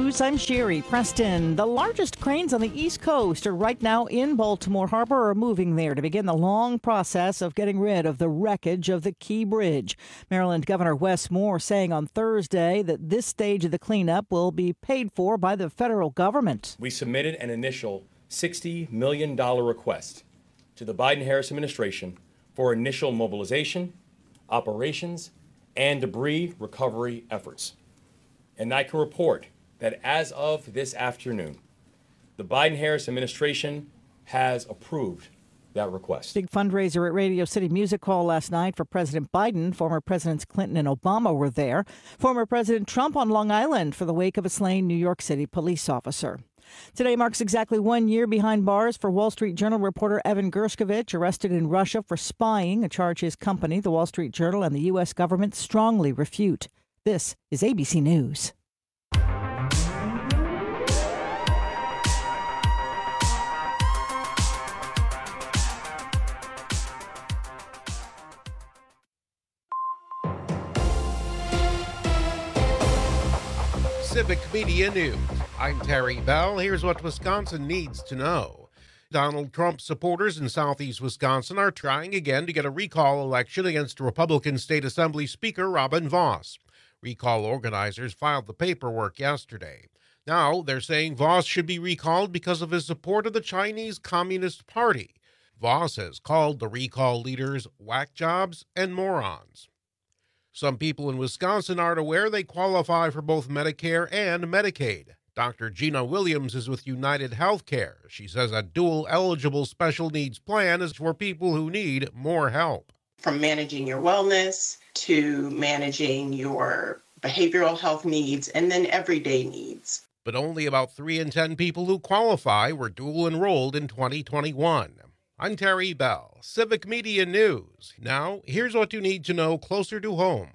News, I'm Sherry Preston. The largest cranes on the East Coast are right now in Baltimore Harbor or moving there to begin the long process of getting rid of the wreckage of the Key Bridge. Maryland Governor Wes Moore saying on Thursday that this stage of the cleanup will be paid for by the federal government. We submitted an initial $60 million request to the Biden-Harris administration for initial mobilization, operations, and debris recovery efforts. And I can report that as of this afternoon, the Biden-Harris administration has approved that request. Big fundraiser at Radio City Music Hall last night for President Biden. Former Presidents Clinton and Obama were there. Former President Trump on Long Island for the wake of a slain New York City police officer. Today marks exactly 1 year behind bars for Wall Street Journal reporter Evan Gershkovich, arrested in Russia for spying, a charge his company, the Wall Street Journal, and the U.S. government strongly refute. This is ABC News. Civic Media News. I'm Terry Bell. Here's what Wisconsin needs to know. Donald Trump supporters in southeast Wisconsin are trying again to get a recall election against Republican State Assembly Speaker Robin Vos. Recall organizers filed the paperwork yesterday. Now they're saying Vos should be recalled because of his support of the Chinese Communist Party. Vos has called the recall leaders whack jobs and morons. Some people in Wisconsin aren't aware they qualify for both Medicare and Medicaid. Dr. Gina Williams is with United Healthcare. She says a dual-eligible special needs plan is for people who need more help. From managing your wellness to managing your behavioral health needs and then everyday needs. But only about 3 in 10 people who qualify were dual-enrolled in 2021. I'm Terry Bell, Civic Media News. Now, here's what you need to know closer to home.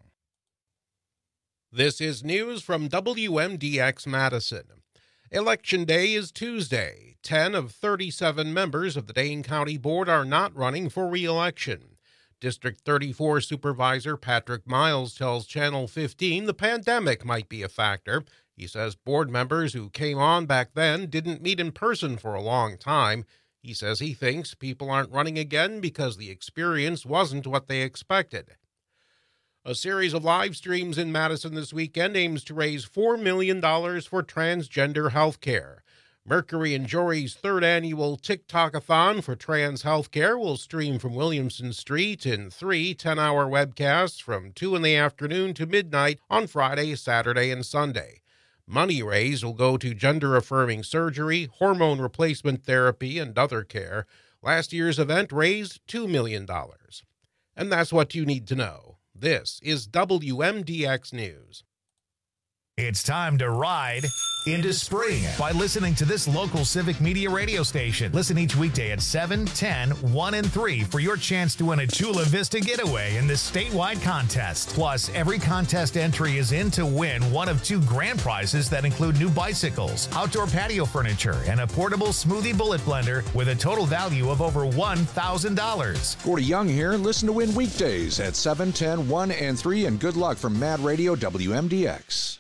This is news from WMDX Madison. Election Day is Tuesday. 10 of 37 members of the Dane County Board are not running for re-election. District 34 Supervisor Patrick Miles tells Channel 15 the pandemic might be a factor. He says board members who came on back then didn't meet in person for a long time. He says he thinks people aren't running again because the experience wasn't what they expected. A series of live streams in Madison this weekend aims to raise $4 million for transgender health care. Mercury and Jory's third annual TikTok-a-thon for trans health care will stream from Williamson Street in 3 10-hour webcasts from 2 in the afternoon to midnight on Friday, Saturday, and Sunday. Money raised will go to gender-affirming surgery, hormone replacement therapy, and other care. Last year's event raised $2 million. And that's what you need to know. This is WMDX News. It's time to ride into spring by listening to this local Civic Media radio station. Listen each weekday at 7, 10, 1, and 3 for your chance to win a Chula Vista getaway in this statewide contest. Plus, every contest entry is in to win one of 2 grand prizes that include new bicycles, outdoor patio furniture, and a portable smoothie bullet blender with a total value of over $1,000. Gordy Young here. Listen to win weekdays at 7, 10, 1, and 3, and good luck from Mad Radio WMDX.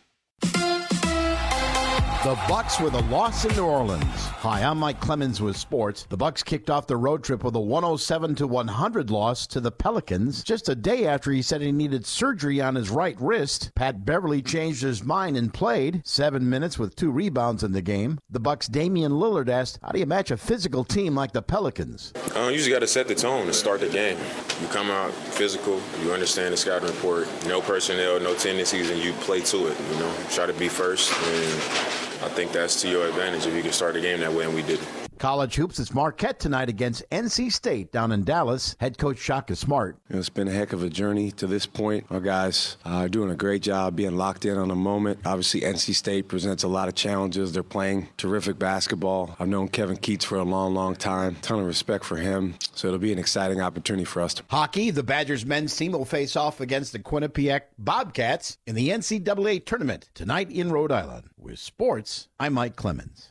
The Bucks with a loss in New Orleans. Hi, I'm Mike Clemens with sports. The Bucks kicked off the road trip with a 107-100 loss to the Pelicans just a day after he said he needed surgery on his right wrist. Pat Beverly changed his mind and played 7 minutes with 2 rebounds in the game. The Bucks' Damian Lillard asked, how do you match a physical team like the Pelicans? You just got to set the tone to start the game. You come out physical, you understand the scouting report, no personnel, no tendencies, and you play to it. Try to be first, and I think that's to your advantage if you can start the game that way, and we didn't. College hoops, it's Marquette tonight against NC State down in Dallas. Head coach Shaka Smart. It's been a heck of a journey to this point. Our guys are doing a great job being locked in on the moment. Obviously, NC State presents a lot of challenges. They're playing terrific basketball. I've known Kevin Keats for a long, long time. Ton of respect for him. So it'll be an exciting opportunity for us. Hockey, the Badgers men's team will face off against the Quinnipiac Bobcats in the NCAA tournament tonight in Rhode Island. With sports, I'm Mike Clemens.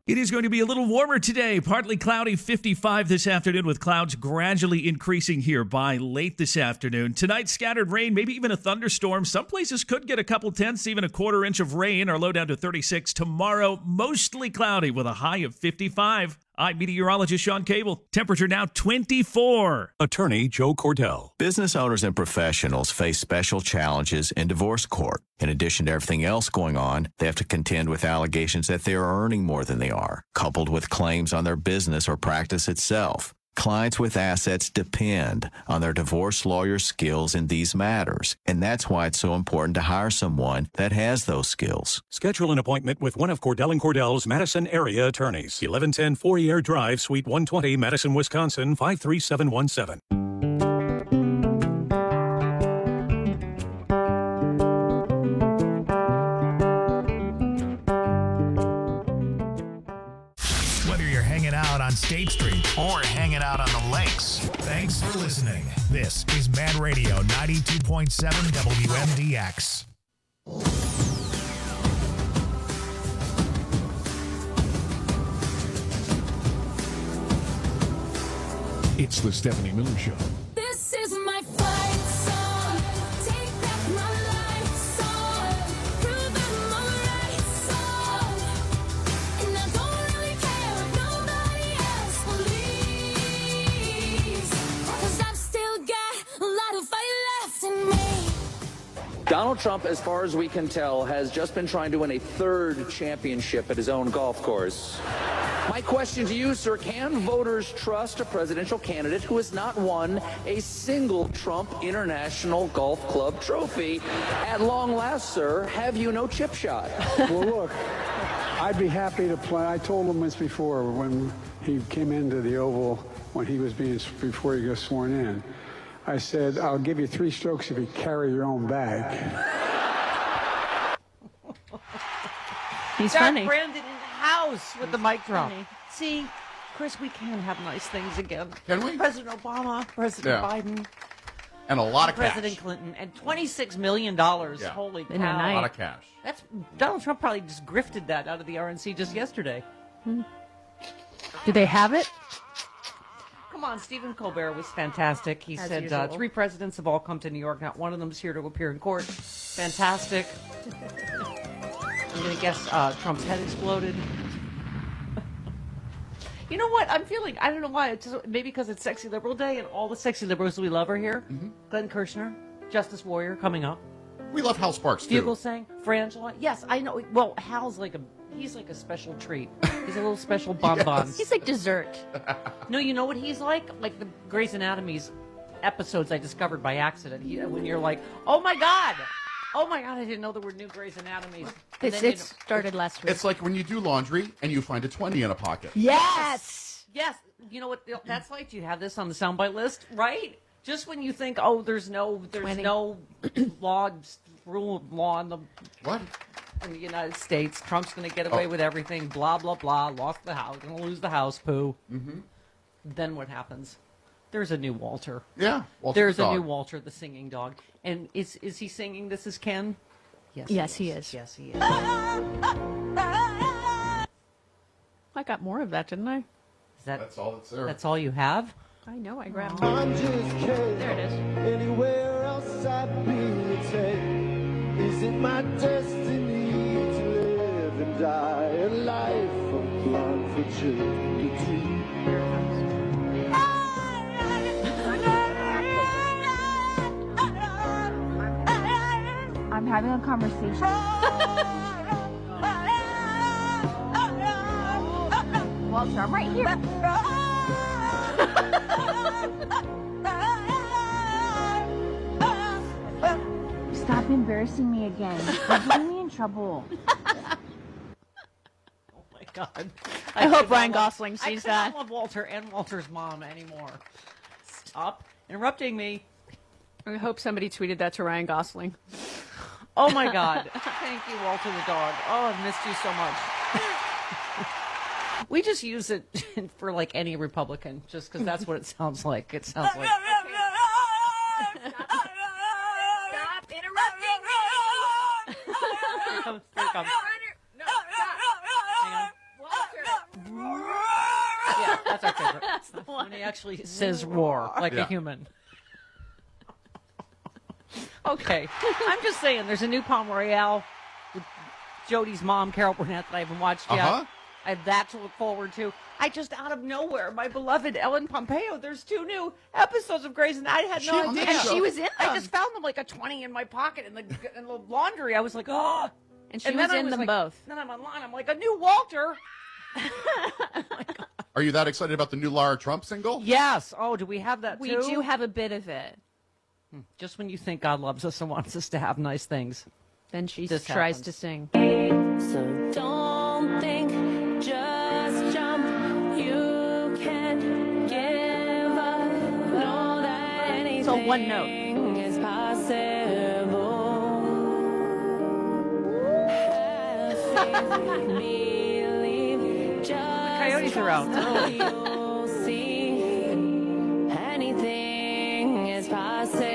It is going to be a little warmer today. Partly cloudy, 55 this afternoon, with clouds gradually increasing here by late this afternoon. Tonight, scattered rain, maybe even a thunderstorm. Some places could get a couple tenths, even a quarter inch of rain. Our low down to 36. Tomorrow, mostly cloudy with a high of 55. I'm meteorologist Sean Cable. Temperature now 24. Attorney Joe Cordell. Business owners and professionals face special challenges in divorce court. In addition to everything else going on, they have to contend with allegations that they are earning more than they are, coupled with claims on their business or practice itself. Clients with assets depend on their divorce lawyer's skills in these matters, and that's why it's so important to hire someone that has those skills. Schedule an appointment with one of Cordell & Cordell's Madison area attorneys. 1110 Fourier Drive, Suite 120, Madison, Wisconsin, 53717. On State Street or hanging out on the lakes. Thanks for listening. This is Mad Radio 92.7 WMDX. It's the Stephanie Miller Show. This is my fight song. Take back my life song. Prove I'm alright song. And I don't really care if nobody else believes. 'Cause I've still got a lot of fight left in me. Donald Trump, as far as we can tell, has just been trying to win a third championship at his own golf course. My question to you, sir, can voters trust a presidential candidate who has not won a single Trump International Golf Club trophy? At long last, sir, have you no chip shot? Well, look, I'd be happy to play. I told him once before when he came into the Oval, when he was before he got sworn in, I said, I'll give you 3 strokes if you carry your own bag. He's Got funny. Brandon in the house with the mic drop. See, Chris, we can have nice things again. Can we? President Obama, President Biden. And a lot of President cash. Clinton, and $26 million. Yeah. Holy cow. In a night. A lot of cash. That's Donald Trump probably just grifted that out of the RNC just yesterday. Do they have it? Come on, Stephen Colbert was fantastic. He As said usual. 3 presidents have all come to New York. Not one of them's here to appear in court. Fantastic. I'm going to guess Trump's head exploded. You know what? I'm feeling, I don't know why. It's just, maybe because it's Sexy Liberal Day and all the sexy liberals we love are here. Mm-hmm. Glenn Kirshner, Justice Warrior, coming up. We love Hal Sparks, too. Bugle sang, Frangela. Yes, I know. Well, Hal's he's like a special treat. He's a little special bonbon. Yes. He's like dessert. No, you know what he's like? Like the Grey's Anatomy's episodes I discovered by accident. When you're like, oh my God, I didn't know there were new Grey's Anatomies. And then It started last week. It's like when you do laundry and you find a 20 in a pocket. Yes! Yes. You know what that's like? Do you have this on the soundbite list? Right? Just when you think, oh, there's no rule of law in the United States. Trump's going to get away with everything. Blah blah blah. Lost the house. Going to lose the house. Poo. Mm-hmm. Then what happens? There's a new Walter. Yeah, Walter There's the a dog. new Walter, the singing dog. And is he singing "This Is Ken"? Yes, he is. Yes, he is. I got more of that, didn't I? That's all that's there. That's all you have? I know, I grabbed I'm it. just kidding. There it is. Anywhere else I'd be taken. Is it my destiny to live and die a life of blood for charity? Here it comes. I'm having a conversation. Walter, I'm right here. Stop embarrassing me again. You're getting me in trouble. Oh my God! I hope could not Ryan love- Gosling sees I could that. not love Walter and Walter's mom anymore. Stop interrupting me. I hope somebody tweeted that to Ryan Gosling. Oh my God! Thank you, Walter the dog. Oh, I've missed you so much. We just use it for like any Republican, just because that's what it sounds like. It sounds like. Stop interrupting me! Here it comes. Here it comes. No, stop. Hang on. Walter. That's our favorite. That's the one. When he actually says roar like a human. Okay. I'm just saying, there's a new Palm Royale with Jody's mom, Carol Burnett, that I haven't watched yet. I have that to look forward to. I just, out of nowhere, my beloved Ellen Pompeo, there's 2 new episodes of Grey's, and I had no idea. And she was in them. I just found them like a 20 in my pocket in the laundry. I was like, oh. And she was in them both. Then I'm online. I'm like, a new Walter. Are you that excited about the new Lara Trump single? Yes. Oh, do we have that We too? do have a bit of it. Just when you think God loves us and wants us to have nice things, then she this tries happens. to sing. So don't think, just jump. You can give up. Know that anything So one note. is possible. Have faith, believe. Just Coyotes are out. trust, you'll see. Anything is possible.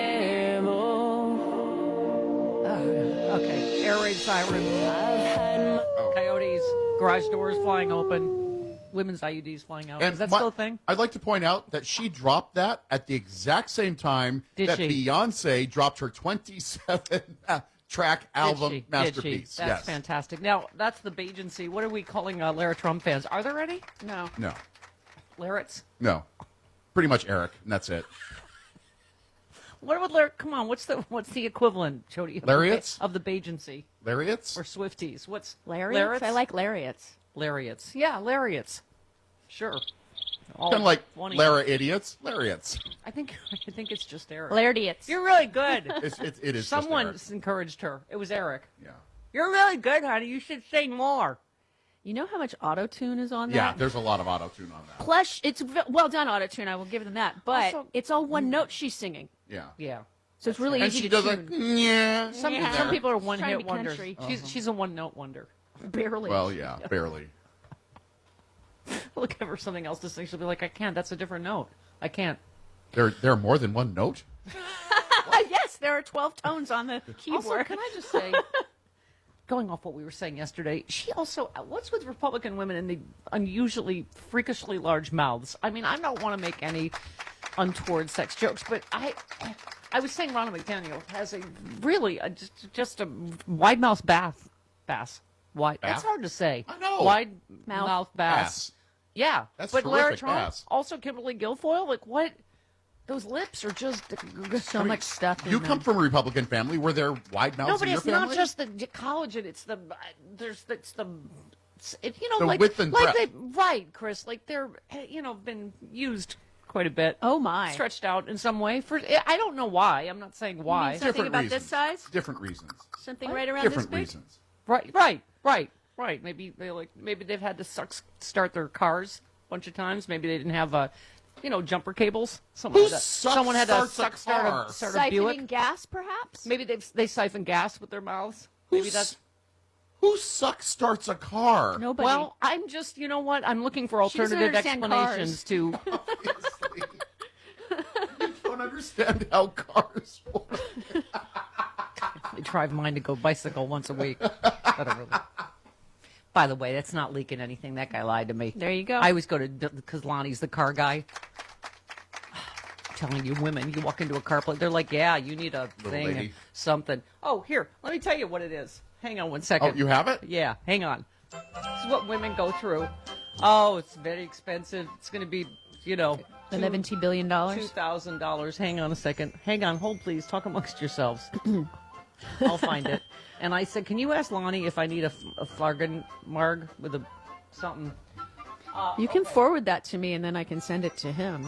Okay, air raid siren. Coyotes, garage doors flying open, women's IUDs flying out. Is that still a thing? I'd like to point out that she dropped that at the exact same time that Beyonce dropped her 27-track album masterpiece. That's fantastic. Now, that's the Bajancy. What are we calling Lara Trump fans? Are there any? No. No. Larets? No. Pretty much Eric, and that's it. What would Larry? Come on, what's the equivalent, Jody? Lariats? Of the Bajancy. Lariats? Or Swifties. What's Lariats? I like lariats. Lariats. Yeah, lariats. Sure. Kind of like 20. Lara idiots, lariats. I think it's just Eric. Lariats. You're really good. It is. Someone just encouraged her. It was Eric. Yeah. You're really good, honey. You should sing more. You know how much auto-tune is on that? Yeah, there's a lot of auto-tune on that. Plus, it's well done auto-tune. I will give them that. But Also- it's all one note she's singing. Yeah. Yeah. So it's really And easy she to does tune. Some people are Trying to one-hit be wonders. country. She's a one-note wonder. Barely. Well, yeah, barely. Look, give her something else to sing. She'll be like, I can't. That's a different note. I can't. There are more than one note? Yes, there are 12 tones on the keyboard. Also, can I just say, going off what we were saying yesterday, she also, what's with Republican women and the unusually, freakishly large mouths? I mean, I don't want to make any untoward sex jokes, but I was saying Ronna McDaniel has a really, just a wide mouth bass. Wide. Bath? That's hard to say. I know. Wide mouth bass. Bass. Yeah. That's but Lara terrific Trump, bass. also Kimberly Guilfoyle, like what? Those lips are just so much stuff in You them. come from a Republican family where there are wide mouths No, but in your it's family? not just the collagen. It's the you know, The like width and like breadth. right, Chris. Like they're been used quite a bit. Oh my! Stretched out in some way. I don't know why. I'm not saying why. Something Different about reasons. this size? Different reasons. Something right around Different this big? reasons. Right. Maybe they've had to start their cars a bunch of times. Maybe they didn't have jumper cables. Someone had to start a Siphoning Buick. gas, perhaps? Maybe they siphon gas with their mouths. Maybe that's. Who starts a car? Nobody. Well, I'm just, you know what? I'm looking for She doesn't alternative understand explanations to. You don't understand how cars work. I drive mine to go bicycle once a week. I don't really. By the way, that's not leaking anything. That guy lied to me. There you go. I always go to because Lonnie's the car guy. I'm telling you, women, you walk into a car place, they're like, "Yeah, you need a thing, lady. something." Oh, here, let me tell you what it is. Hang on one second. Oh, you have it? Yeah, hang on. This is what women go through. Oh, it's very expensive. It's going to be, $11 billion. $2,000. Hang on a second. Hang on. Hold, please. Talk amongst yourselves. I'll find it. And I said, can you ask Lonnie if I need a Flargen Marg with something? You can forward that to me, and then I can send it to him.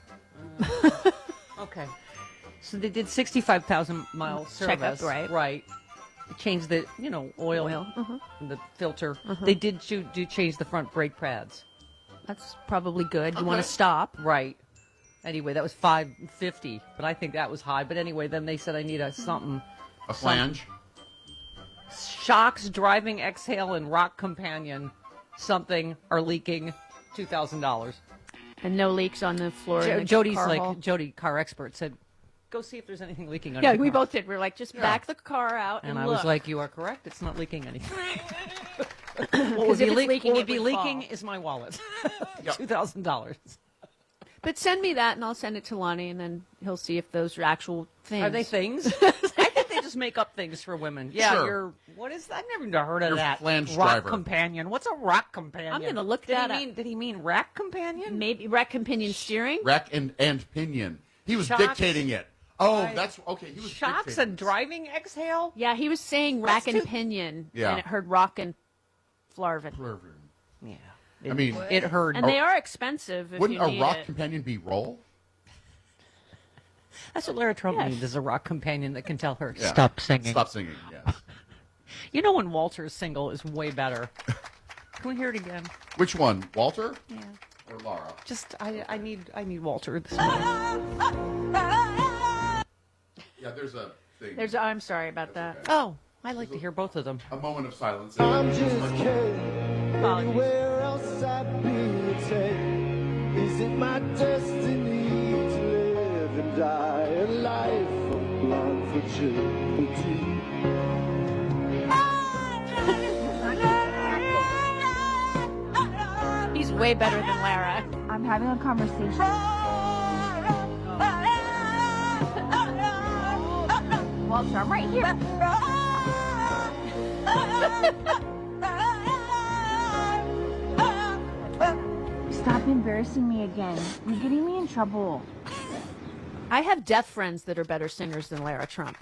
Okay. So they did 65,000 mile Checkup, service. right. Right. Changed the, oil, and the filter. They did do change the front brake pads. That's probably good. You want to stop. Right. Anyway, that was $550, but I think that was high. But anyway, then they said I need a something. A flange? Shocks, driving exhale, and rock companion something are leaking $2,000. And no leaks on the floor. in the Jody's car like, hall. Jody, car expert, said, go see if there's anything leaking on Yeah, your we car. both did. We're like, just back the car out And and I look. was like, you are correct. It's not leaking anything. What would if be, it's leaking, what would it be would fall. leaking is my wallet. $2,000. But send me that, and I'll send it to Lonnie, and then he'll see if those are actual things. Are they things? I think they just make up things for women. Yeah, Sure. what is that? I've never even heard of Your that. flange rock driver. companion. What's a rock companion? I'm going to look Did that he up. Did he mean rack companion? Maybe rack companion steering? Rack and pinion. He was Shocks. dictating it. Oh, that's okay. He was Shocks dictating and driving exhale? Yeah, he was saying rack and pinion, Yeah. and it heard rock and flarvin. Yeah. I mean, it heard. And they are expensive if Wouldn't you a need rock it. companion be roll? That's what Lara Trump Yes. needs, is a rock companion that can tell her, Yeah. stop singing. Stop singing, yes. You know when Walter's single is way better. Can we hear it again? Which one, Walter? Yeah. Or Laura? Just, I need Walter this morning. Yeah, there's a thing. I'm sorry about that. Oh, I like to hear both of them. A moment of silence. I'm just kidding. Anywhere else I'd be today. Is it my destiny to live and die a life of blood fragility? He's way better than Lara. I'm having a conversation. Walter, I'm right here. Stop embarrassing me again. You're getting me in trouble. I have deaf friends that are better singers than Lara Trump.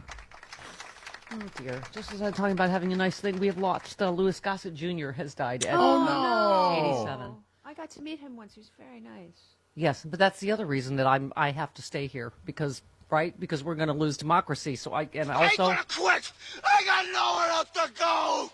Oh, dear. Just as I'm talking about having a nice thing, we have lost Louis Gossett Jr. has died at no. 87. I got to meet him once. He was very nice. Yes, but that's the other reason that I have to stay here because we're going to lose democracy. So I also quit! I got nowhere else to go!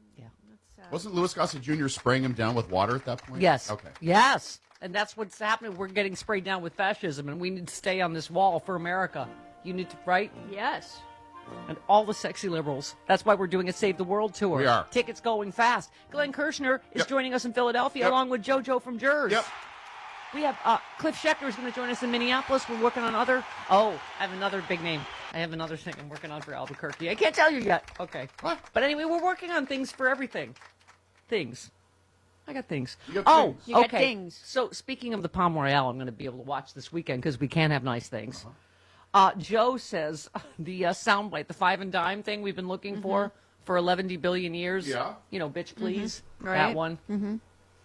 Wasn't Louis Gossett Jr. spraying him down with water at that point? yes, Okay. yes, and that's what's happening. We're getting sprayed down with fascism, and we need to stay on this wall for America. You need to Yes. and all the sexy liberals. That's why we're doing a Save the World tour. We are. Tickets going fast. Glenn Kirshner is joining us in Philadelphia along with JoJo from Jers. Yep. We have Cliff Schechter is going to join us in Minneapolis. We're working on other. Oh, I have another big name. I have another thing I'm working on for Albuquerque. I can't tell you yet. Okay. What? But anyway, we're working on things for everything. Things. I got things. You got oh, things. You got okay. things. So speaking of the Palm Royale, I'm going to be able to watch this weekend because we can't have nice things. Joe says the soundbite, the 5 and dime thing we've been looking for 11 billion years. Yeah. You know, bitch, please. Right. That one. Mm-hmm.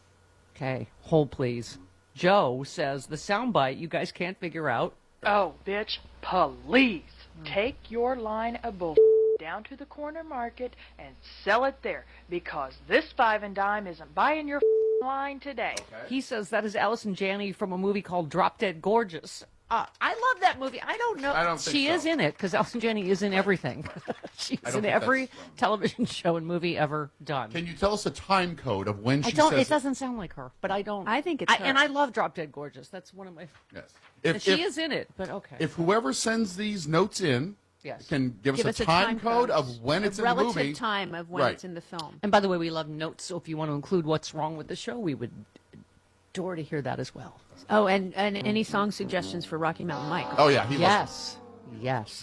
Okay, hold please. Joe says the soundbite you guys can't figure out. Oh, bitch, please take your line of bull down to the corner market and sell it there because this 5 and dime isn't buying your line today. He says that is Allison Janney from a movie called Drop Dead Gorgeous. I love that movie. I don't know. I don't think she so. is in it because Allison Janney is in everything. She's I don't in think every that's television show and movie ever done. Can you tell us a time code of when I she don't. says It doesn't sound like her, but I don't. I think it's her. And I love Drop Dead Gorgeous. That's one of my. Yes. And she is in it, but okay. If whoever sends these notes in Yes. can give Give us a time code of when it's in the relative movie. time of when Right. it's in the film. And by the way, we love notes. So if you want to include what's wrong with the show, we would adore to hear that as well. Oh, and any song suggestions for Rocky Mountain Mike. Oh, yeah. He loves Yes.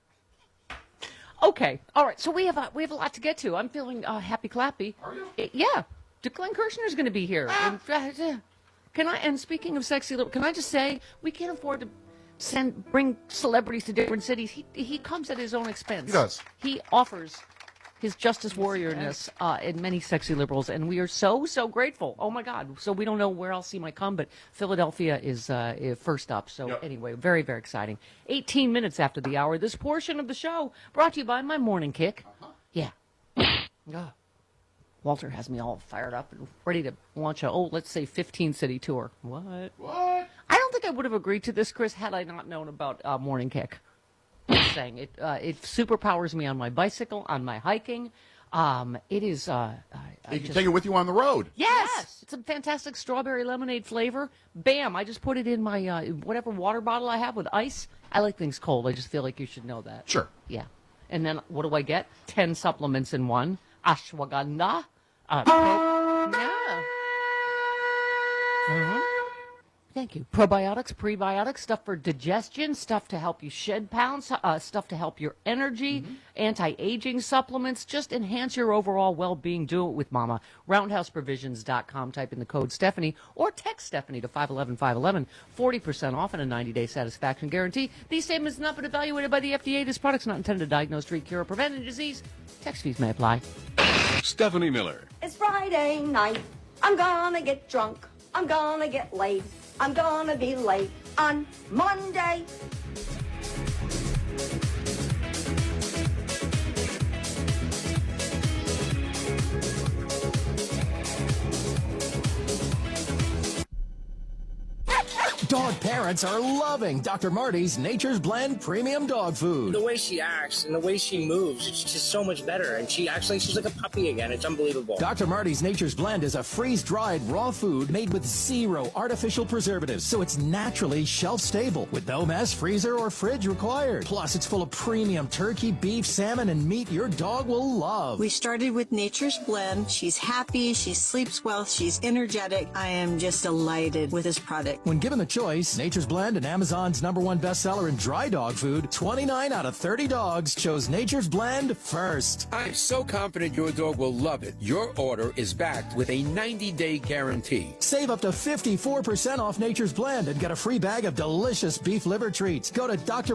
Okay. All right. So we have a lot to get to. I'm feeling happy clappy. Are you? Yeah. Glenn Kirshner's going to be here. And speaking of sexy little, can I just say we can't afford to bring celebrities to different cities. He comes at his own expense. He does. He offers his justice warriorness in many sexy liberals, and we are so grateful. Oh my God! So we don't know where else he might come, but Philadelphia is first up. So anyway, very very exciting. 18 minutes after the hour, this portion of the show brought to you by my morning kick. Yeah. Oh. Walter has me all fired up and ready to launch let's say 15 city tour. What? I don't think I would have agreed to this, Chris, had I not known about Morning Kick. Just saying, it superpowers me on my bicycle, on my hiking. It is. You can take it with you on the road. Yes, it's a fantastic strawberry lemonade flavor. Bam! I just put it in my whatever water bottle I have with ice. I like things cold. I just feel like you should know that. Sure. Yeah. And then what do I get? 10 supplements in one. Ashwagandha. Yeah. thank you. Probiotics, prebiotics, stuff for digestion, stuff to help you shed pounds, stuff to help your energy, anti-aging supplements. Just enhance your overall well-being. Do it with Mama. RoundhouseProvisions.com. Type in the code Stephanie or text Stephanie to 511-511. 40% off and a 90-day satisfaction guarantee. These statements have not been evaluated by the FDA. This product's not intended to diagnose, treat, cure, or prevent any disease. Text fees may apply. Stephanie Miller. It's Friday night. I'm gonna get drunk. I'm gonna get late. I'm gonna be late on Monday. Dog parents are loving Dr. Marty's Nature's Blend Premium Dog Food. The way she acts and the way she moves, it's just so much better. And she's like a puppy again. It's unbelievable. Dr. Marty's Nature's Blend is a freeze-dried raw food made with 0 artificial preservatives, so it's naturally shelf-stable with no mess, freezer, or fridge required. Plus, it's full of premium turkey, beef, salmon, and meat your dog will love. We started with Nature's Blend. She's happy, she sleeps well, she's energetic. I am just delighted with this product. When given the choice, Nature's Blend and Amazon's #1 bestseller in dry dog food, 29 out of 30 dogs chose Nature's Blend first. I'm so confident your dog will love it. Your order is backed with a 90-day guarantee. Save up to 54% off Nature's Blend and get a free bag of delicious beef liver treats. Go to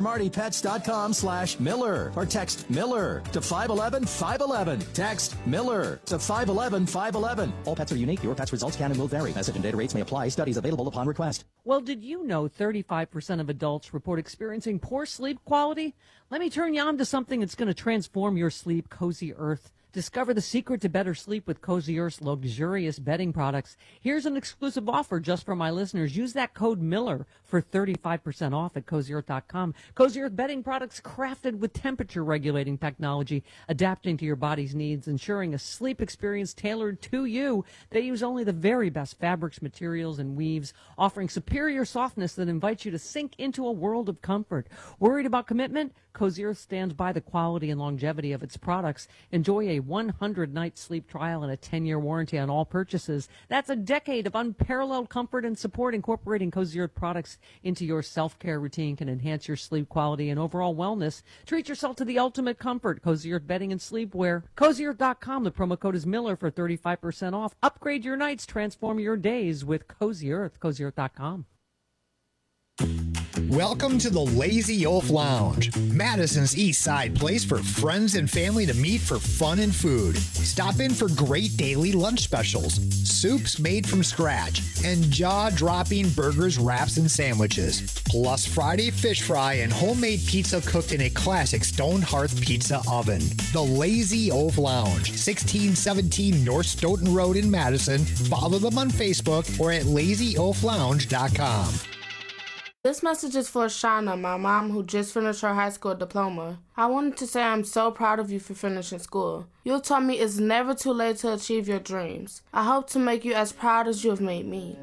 drmartypets.com/Miller or text Miller to 511-511. Text Miller to 511-511. All pets are unique. Your pet's results can and will vary. Message and data rates may apply. Studies available upon request. Well, did you know 35% of adults report experiencing poor sleep quality? Let me turn you on to something that's going to transform your sleep, Cozy Earth. Discover the secret to better sleep with Cozy Earth's luxurious bedding products. Here's an exclusive offer just for my listeners. Use that code Miller for 35% off at CozyEarth.com. Cozy Earth bedding products crafted with temperature-regulating technology, adapting to your body's needs, ensuring a sleep experience tailored to you. They use only the very best fabrics, materials, and weaves, offering superior softness that invites you to sink into a world of comfort. Worried about commitment? Cozy Earth stands by the quality and longevity of its products. Enjoy a 100-night sleep trial and a 10-year warranty on all purchases. That's a decade of unparalleled comfort and support. Incorporating Cozy Earth products into your self-care routine can enhance your sleep quality and overall wellness. Treat yourself to the ultimate comfort. Cozy Earth bedding and sleepwear. CozyEarth.com. The promo code is Miller for 35% off. Upgrade your nights. Transform your days with Cozy Earth. CozyEarth.com. Welcome to the Lazy Wolf Lounge, Madison's East Side place for friends and family to meet for fun and food. Stop in for great daily lunch specials, soups made from scratch, and jaw-dropping burgers, wraps, and sandwiches. Plus Friday fish fry and homemade pizza cooked in a classic stone hearth pizza oven. The Lazy Wolf Lounge, 1617 North Stoughton Road in Madison. Follow them on Facebook or at lazywolflounge.com. This message is for Shauna, my mom who just finished her high school diploma. I wanted to say I'm so proud of you for finishing school. You taught me it's never too late to achieve your dreams. I hope to make you as proud as you have made me.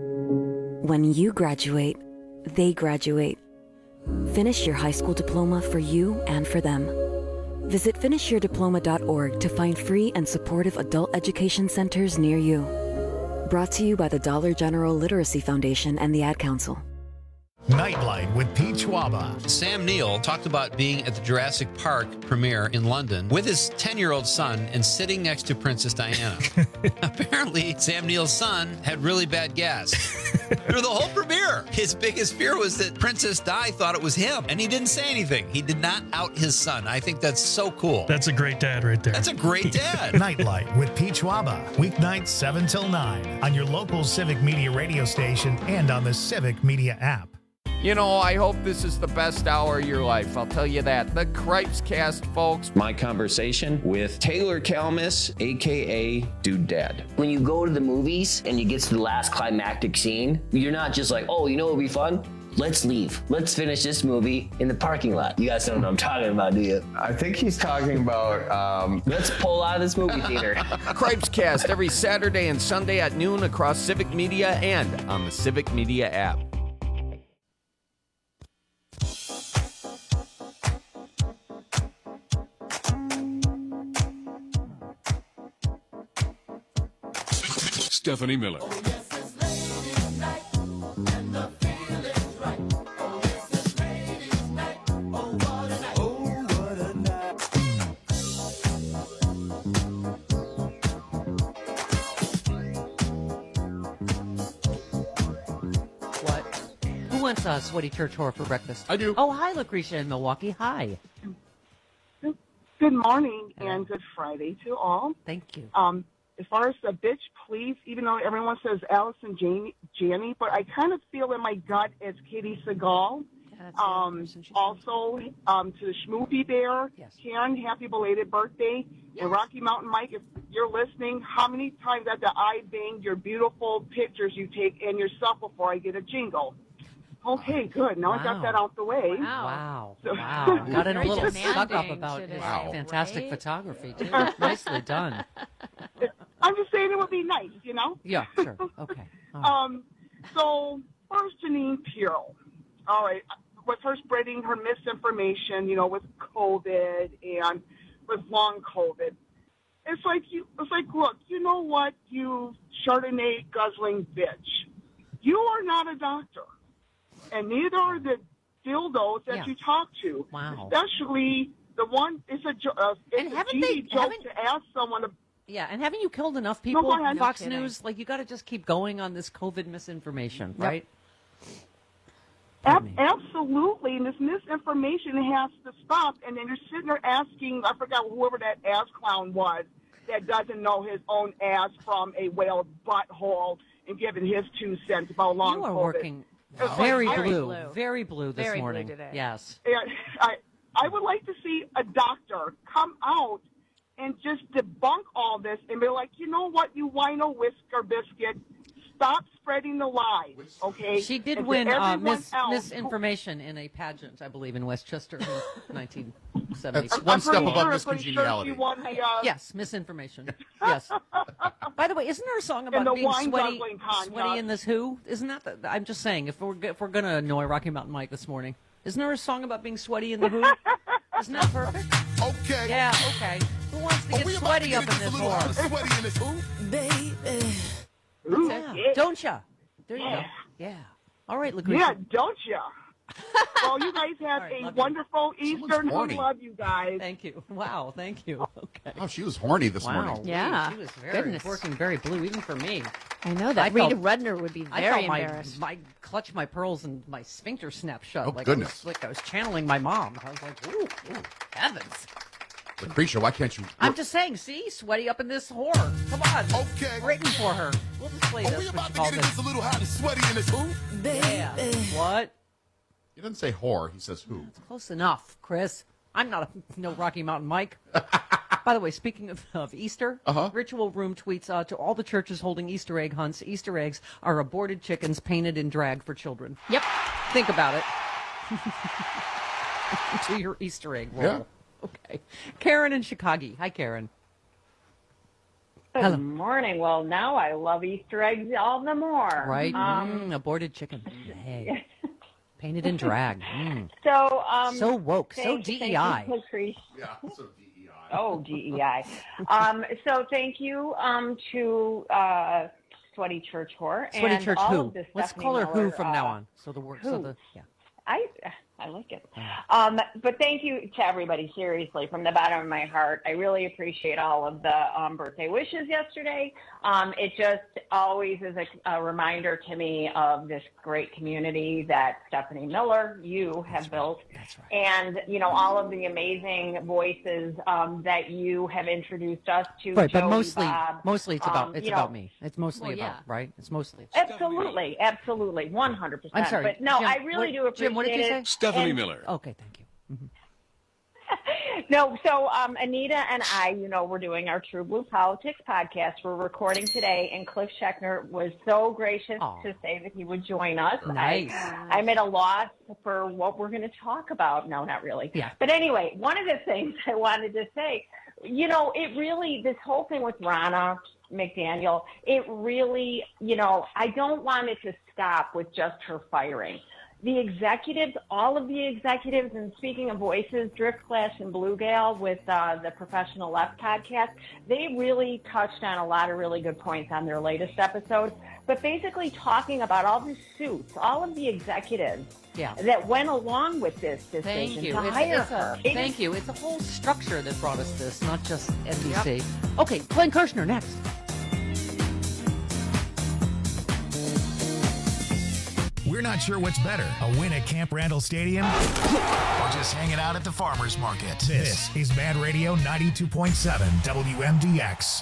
When you graduate, they graduate. Finish your high school diploma for you and for them. Visit finishyourdiploma.org to find free and supportive adult education centers near you. Brought to you by the Dollar General Literacy Foundation and the Ad Council. Nightlight with Pete Schwaba. Sam Neill talked about being at the Jurassic Park premiere in London with his 10-year-old son and sitting next to Princess Diana. Apparently, Sam Neill's son had really bad gas. Through the whole premiere, his biggest fear was that Princess Di thought it was him, and he didn't say anything. He did not out his son. I think that's so cool. That's a great dad right there. That's a great dad. Nightlight with Pete Schwaba. Weeknights 7 till 9 on your local Civic Media radio station and on the Civic Media app. You know, I hope this is the best hour of your life. I'll tell you that. The Cripes Cast, folks. My conversation with Taylor Kalmus, a.k.a. Dude Dad. When you go to the movies and you get to the last climactic scene, you're not just like, oh, you know what would be fun? Let's leave. Let's finish this movie in the parking lot. You guys don't know what I'm talking about, do you? I think he's talking about... Let's pull out of this movie theater. Cripes Cast every Saturday and Sunday at noon across Civic Media and on the Civic Media app. Stephanie Miller. Sweaty Church Whore for breakfast? I do. Oh, hi, Lucretia in Milwaukee. Hi. Good morning and good Friday to all. Thank you. As far as the bitch, please, even though everyone says Allison Janney, but I kind of feel in my gut it's Katie Seagal. Also, to the Schmoopy Bear, Karen, happy belated birthday. And Rocky Mountain Mike, if you're listening, how many times have I banged your beautiful pictures you take and yourself before I get a jingle? Okay, good. Now I got that out the way. Wow. So, Got in a little Very stuck up demanding about today, his right? fantastic photography, too. Nicely done. I'm just saying it would be nice, you know? Yeah, sure. Okay. So, first, Janine Pirro. All right. With her spreading her misinformation, with COVID and with long COVID. It's like, look, you know what, you Chardonnay guzzling bitch. You are not a doctor. And neither are the dildos that you talk to. Wow. Especially the one, it's a joke to ask someone to. Yeah, and haven't you killed enough people? go ahead. Fox No kidding. News, you got to just keep going on this COVID misinformation, Yep. right? Absolutely, and this misinformation has to stop. And then you're sitting there asking, I forgot whoever that ass clown was that doesn't know his own ass from a whale's butthole and giving his 2 cents about long You are COVID. working It's very like, blue. Very blue this Very blue morning. today. Yes. And I would like to see a doctor come out and just debunk all this and be like, you know what, you wino whisker biscuit, stop spreading the lies, okay? She did And to win everyone else- misinformation in a pageant, I believe, in Westchester in 1970. That's one step above miscongeniality. She won the, Yes, misinformation. Yes. By the way, isn't there a song in about the being wine sweaty guzzling contest. in this who? Isn't that I'm just saying, if we're going to annoy Rocky Mountain Mike this morning, isn't there a song about being sweaty in the who? Isn't that perfect? Okay. Yeah, okay. Who wants to get sweaty up in this horse? Sweaty in this who? Baby. Yeah. Don't ya? There you go. Yeah. All right, Lucretia. Yeah, don't ya? Well, you guys have a wonderful Easter, and we horny. love you guys. Thank you. Wow, thank you. Okay. Oh, she was horny this morning. Yeah. She was working very blue, even for me. I know that. Rita Rudner would be I very felt embarrassed. my clutch my pearls and my sphincter snap shut. Oh, like goodness. I was channeling my mom. I was like, ooh, heavens. Lucretia, why can't you? I'm just saying, see, sweaty up in this whore. Come on. Okay. Waiting for her. We'll just play this. We about to get it just a little hot and sweaty in this who? Yeah. What? He doesn't say whore. He says who. Close enough, Chris. I'm not no Rocky Mountain Mike. By the way, speaking of Easter, Ritual Room tweets to all the churches holding Easter egg hunts, Easter eggs are aborted chickens painted in drag for children. Yep. Think about it. To your Easter egg roll. Yeah. Okay. Karen in Chicago. Hi, Karen. Good morning. Well, now I love Easter eggs all the more. Right? Aborted chicken. Hey. Painted in drag. So woke. So DEI. Thank you, Lucretia. Yeah, so DEI. Oh, DEI. So thank you to Sweaty Church Whore. Sweaty and Church all who? of the Let's Stephanie call her who Miller, from now on. So the word. who? So the yeah. I like it. But thank you to everybody, seriously, from the bottom of my heart. I really appreciate all of the birthday wishes yesterday. It just always is a reminder to me of this great community that Stephanie Miller, you have built. That's right. And, all of the amazing voices that you have introduced us to. Right, but Jody, mostly it's Bob, about about me. It's mostly about right. It's mostly. Absolutely, 100%. I'm sorry. But no, Jim, I really do appreciate Jim, what did you say? it. Stephanie Miller. Okay, thank you. Mm-hmm. No, so Anita and I, we're doing our True Blue Politics podcast. We're recording today, and Cliff Scheckner was so gracious to say that he would join us. Nice. I'm at a loss for what we're going to talk about. No, not really. Yeah. But anyway, one of the things I wanted to say, it really, this whole thing with Ronna McDaniel, it really, I don't want it to stop with just her firing. The executives, all of the executives, and speaking of voices, Drift Clash and Blue Gal with the Professional Left podcast, they really touched on a lot of really good points on their latest episode. But basically talking about all the suits, all of the executives that went along with this decision to hire her. Thank you. It's a whole structure that brought us this, not just NBC. Yep. Okay, Glenn Kirshner next. We're not sure what's better, a win at Camp Randall Stadium or just hanging out at the farmer's market? This is Mad Radio 92.7 WMDX.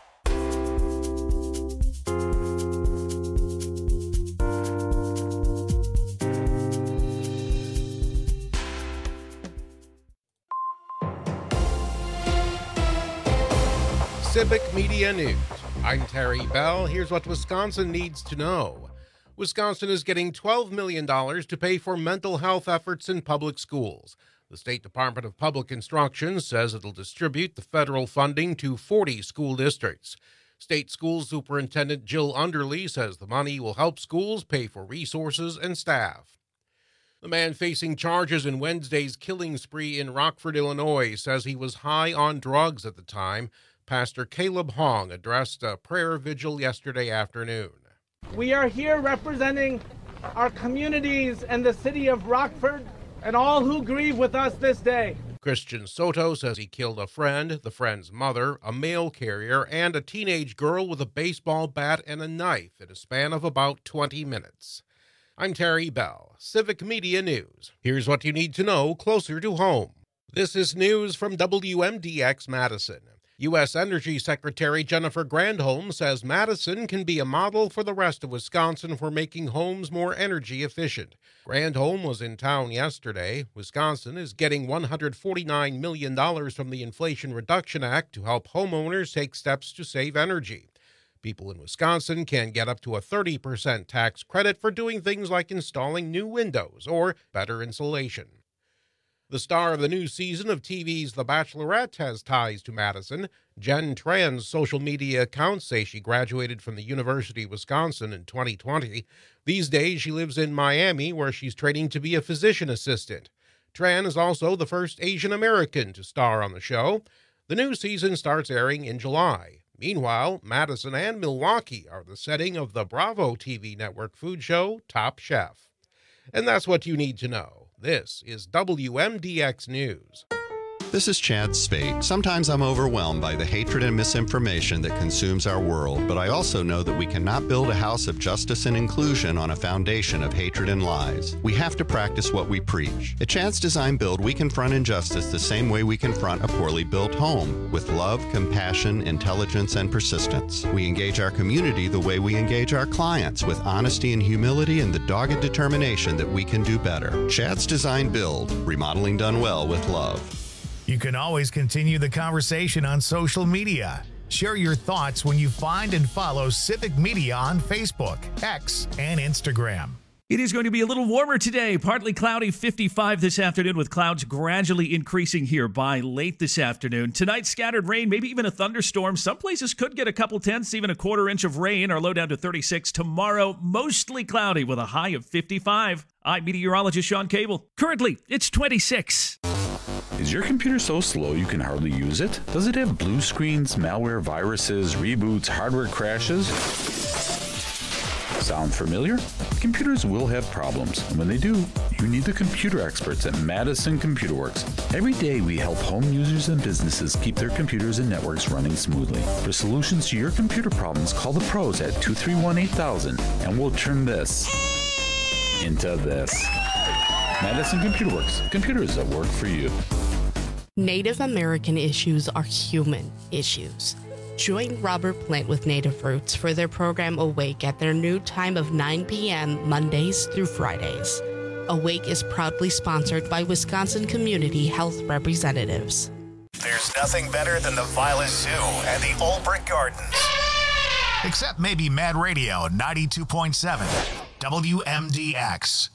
Civic Media News. I'm Terry Bell. Here's what Wisconsin needs to know. Wisconsin is getting $12 million to pay for mental health efforts in public schools. The State Department of Public Instruction says it'll distribute the federal funding to 40 school districts. State School Superintendent Jill Underly says the money will help schools pay for resources and staff. The man facing charges in Wednesday's killing spree in Rockford, Illinois, says he was high on drugs at the time. Pastor Caleb Hong addressed a prayer vigil yesterday afternoon. We are here representing our communities and the city of Rockford and all who grieve with us this day. Christian Soto says he killed a friend, the friend's mother, a mail carrier, and a teenage girl with a baseball bat and a knife in a span of about 20 minutes. I'm Terry Bell, Civic Media News. Here's what you need to know closer to home. This is news from WMDX Madison. U.S. Energy Secretary Jennifer Granholm says Madison can be a model for the rest of Wisconsin for making homes more energy efficient. Granholm was in town yesterday. Wisconsin is getting $149 million from the Inflation Reduction Act to help homeowners take steps to save energy. People in Wisconsin can get up to a 30% tax credit for doing things like installing new windows or better insulation. The star of the new season of TV's The Bachelorette has ties to Madison. Jen Tran's social media accounts say she graduated from the University of Wisconsin in 2020. These days, she lives in Miami, where she's training to be a physician assistant. Tran is also the first Asian American to star on the show. The new season starts airing in July. Meanwhile, Madison and Milwaukee are the setting of the Bravo TV network food show, Top Chef. And that's what you need to know. This is WMDX News. This is Chad Spate. Sometimes I'm overwhelmed by the hatred and misinformation that consumes our world, but I also know that we cannot build a house of justice and inclusion on a foundation of hatred and lies. We have to practice what we preach. At Chad's Design Build, we confront injustice the same way we confront a poorly built home, with love, compassion, intelligence, and persistence. We engage our community the way we engage our clients, with honesty and humility and the dogged determination that we can do better. Chad's Design Build, remodeling done well with love. You can always continue the conversation on social media. Share your thoughts when you find and follow Civic Media on Facebook, X, and Instagram. It is going to be a little warmer today. Partly cloudy, 55 this afternoon, with clouds gradually increasing here by late this afternoon. Tonight, scattered rain, maybe even a thunderstorm. Some places could get a couple tenths, even a quarter inch of rain. Our low down to 36. Tomorrow, mostly cloudy with a high of 55. I'm meteorologist Sean Cable. Currently, it's 26. Is your computer so slow you can hardly use it? Does it have blue screens, malware, viruses, reboots, hardware crashes? Sound familiar? Computers will have problems, and when they do, you need the computer experts at Madison Computer Works. Every day we help home users and businesses keep their computers and networks running smoothly. For solutions to your computer problems, call the pros at 231-8000, and we'll turn this into this. Madison Computer Works. Computers that work for you. Native American issues are human issues. Join Robert Plant with Native Roots for their program Awake at their new time of 9 p.m. Mondays through Fridays. Awake is proudly sponsored by Wisconsin Community Health Representatives. There's nothing better than the Violet Zoo and the Old Brick Gardens. Except maybe Mad Radio 92.7 WMDX.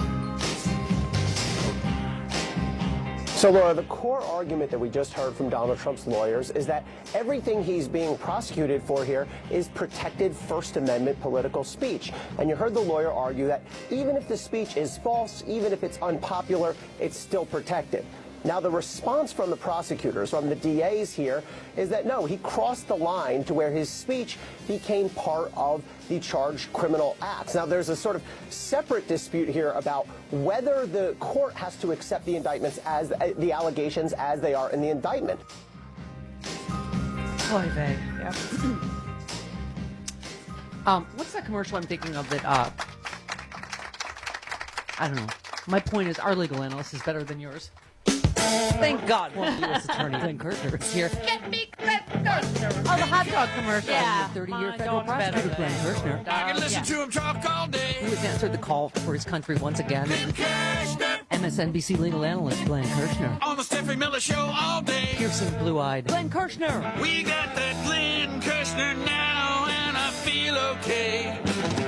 So, Laura, the core argument that we just heard from Donald Trump's lawyers is that everything he's being prosecuted for here is protected First Amendment political speech. And you heard the lawyer argue that even if the speech is false, even if it's unpopular, it's still protected. Now, the response from the prosecutors, from the DAs here, is that no, he crossed the line to where his speech became part of the charged criminal acts. Now, there's a sort of separate dispute here about whether the court has to accept the indictments as the allegations as they are in the indictment. Oy vey. Yeah. What's that commercial I'm thinking of that I don't know. My point is, our legal analyst is better than yours. Thank God. Well, U.S. Attorney Glenn Kirshner is here. Get me Glenn Kirshner. Oh, the hot dog commercial. Yeah. The 30-year federal prosecutor, Glenn Kirshner. I can listen to him talk all day. Who has answered the call for his country once again. MSNBC legal analyst, Glenn Kirshner. On the Stephanie Miller Show all day. Piercing blue-eyed. Glenn Kirshner. We got that Glenn Kirshner now, and I feel okay.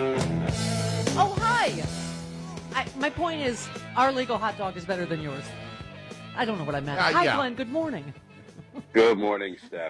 Oh, hi. My point is, our legal hot dog is better than yours. I don't know what I meant. Hi, yeah. Glenn. Good morning. Good morning, Steph.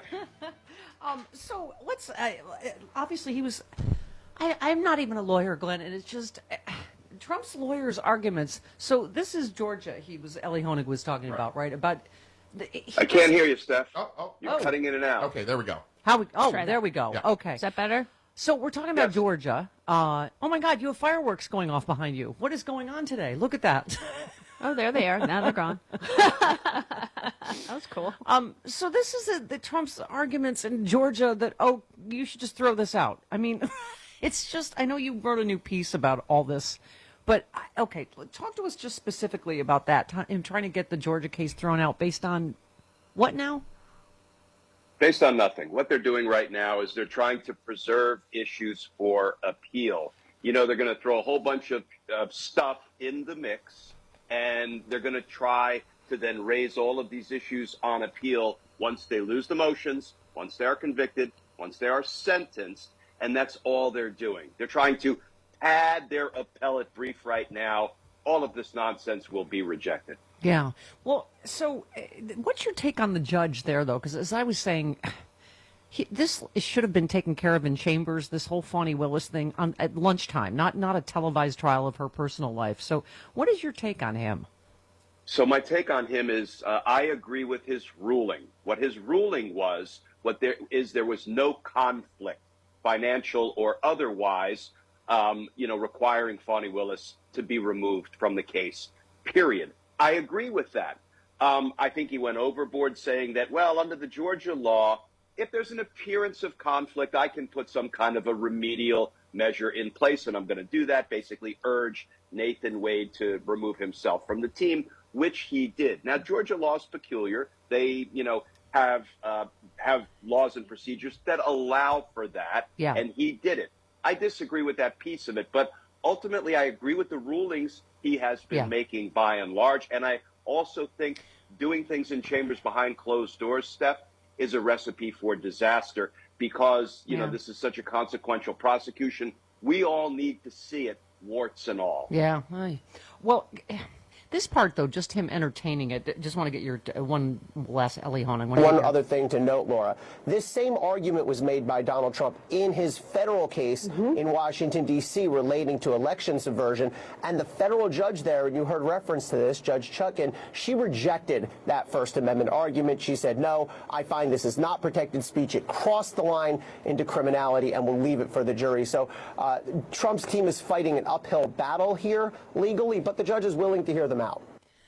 So let's. Obviously, he was. I'm not even a lawyer, Glenn, and it's just Trump's lawyers' arguments. So this is Georgia. Eli Honig was talking about, right? About. I can't hear you, Steph. You're Oh. cutting in and out. Okay, there we go. There we go. Yeah. Okay. Is that better? So we're talking about Georgia. Oh my God, you have fireworks going off behind you. What is going on today? Look at that. Oh, there they are. Now they're gone. That was cool. So this is the Trump's arguments in Georgia that, you should just throw this out. I mean, it's just, I know you wrote a new piece about all this, but, okay, talk to us just specifically about that, him trying to get the Georgia case thrown out based on what now? Based on nothing. What they're doing right now is they're trying to preserve issues for appeal. You know, they're going to throw a whole bunch of stuff in the mix, and they're going to try to then raise all of these issues on appeal once they lose the motions, once they are convicted, once they are sentenced, and that's all they're doing. They're trying to pad their appellate brief right now. All of this nonsense will be rejected. Yeah. Well, so what's your take on the judge there, though? Because as I was saying, this should have been taken care of in chambers, this whole Fani Willis thing at lunchtime, not a televised trial of her personal life. So what is your take on him? So my take on him is I agree with his ruling. What his ruling was, there was no conflict, financial or otherwise, requiring Fani Willis to be removed from the case, period. I agree with that. I think he went overboard saying that, well, under the Georgia law, if there's an appearance of conflict, I can put some kind of a remedial measure in place, and I'm going to do that, basically urge Nathan Wade to remove himself from the team, which he did. Now, Georgia law is peculiar. They, have laws and procedures that allow for that, and he did it. I disagree with that piece of it, but ultimately I agree with the rulings he has been making by and large, and I also think doing things in chambers behind closed doors, Steph, is a recipe for disaster because, this is such a consequential prosecution. We all need to see it, warts and all. Yeah. Well, this part, though, just him entertaining it, just want to get your one last Eli Honig. One other thing to note, Laura. This same argument was made by Donald Trump in his federal case in Washington, D.C. relating to election subversion. And the federal judge there, and you heard reference to this, Judge Chutkan, she rejected that First Amendment argument. She said, no, I find this is not protected speech. It crossed the line into criminality and will leave it for the jury. So Trump's team is fighting an uphill battle here legally, but the judge is willing to hear them out.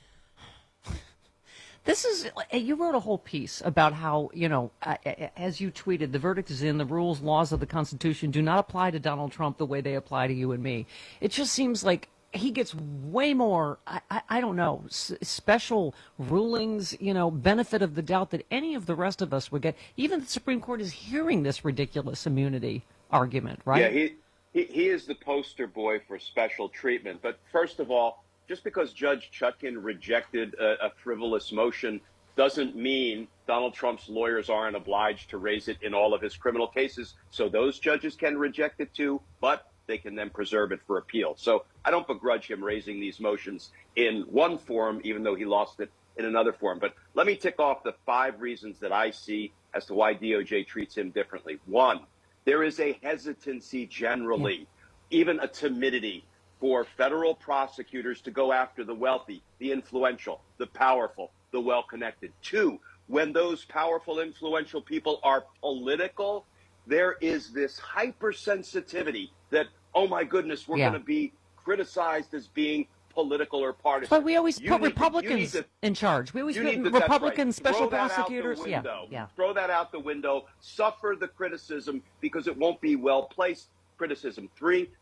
This is, you wrote a whole piece about how, as you tweeted, the verdict is in, the rules, laws of the Constitution do not apply to Donald Trump the way they apply to you and me. It just seems like he gets way more, I don't know, special rulings, benefit of the doubt that any of the rest of us would get. Even the Supreme Court is hearing this ridiculous immunity argument, right? Yeah, he is the poster boy for special treatment. But first of all, just because Judge Chutkan rejected a frivolous motion doesn't mean Donald Trump's lawyers aren't obliged to raise it in all of his criminal cases. So those judges can reject it too, but they can then preserve it for appeal. So I don't begrudge him raising these motions in one form, even though he lost it in another form. But let me tick off the 5 reasons that I see as to why DOJ treats him differently. 1, there is a hesitancy generally, even a timidity, for federal prosecutors to go after the wealthy, the influential, the powerful, the well-connected. 2, when those powerful, influential people are political, there is this hypersensitivity that, oh my goodness, we're going to be criticized as being political or partisan. But we always put Republicans in charge. We always put Republican special prosecutors. Throw that out the window. Suffer the criticism because it won't be well-placed criticism. 3,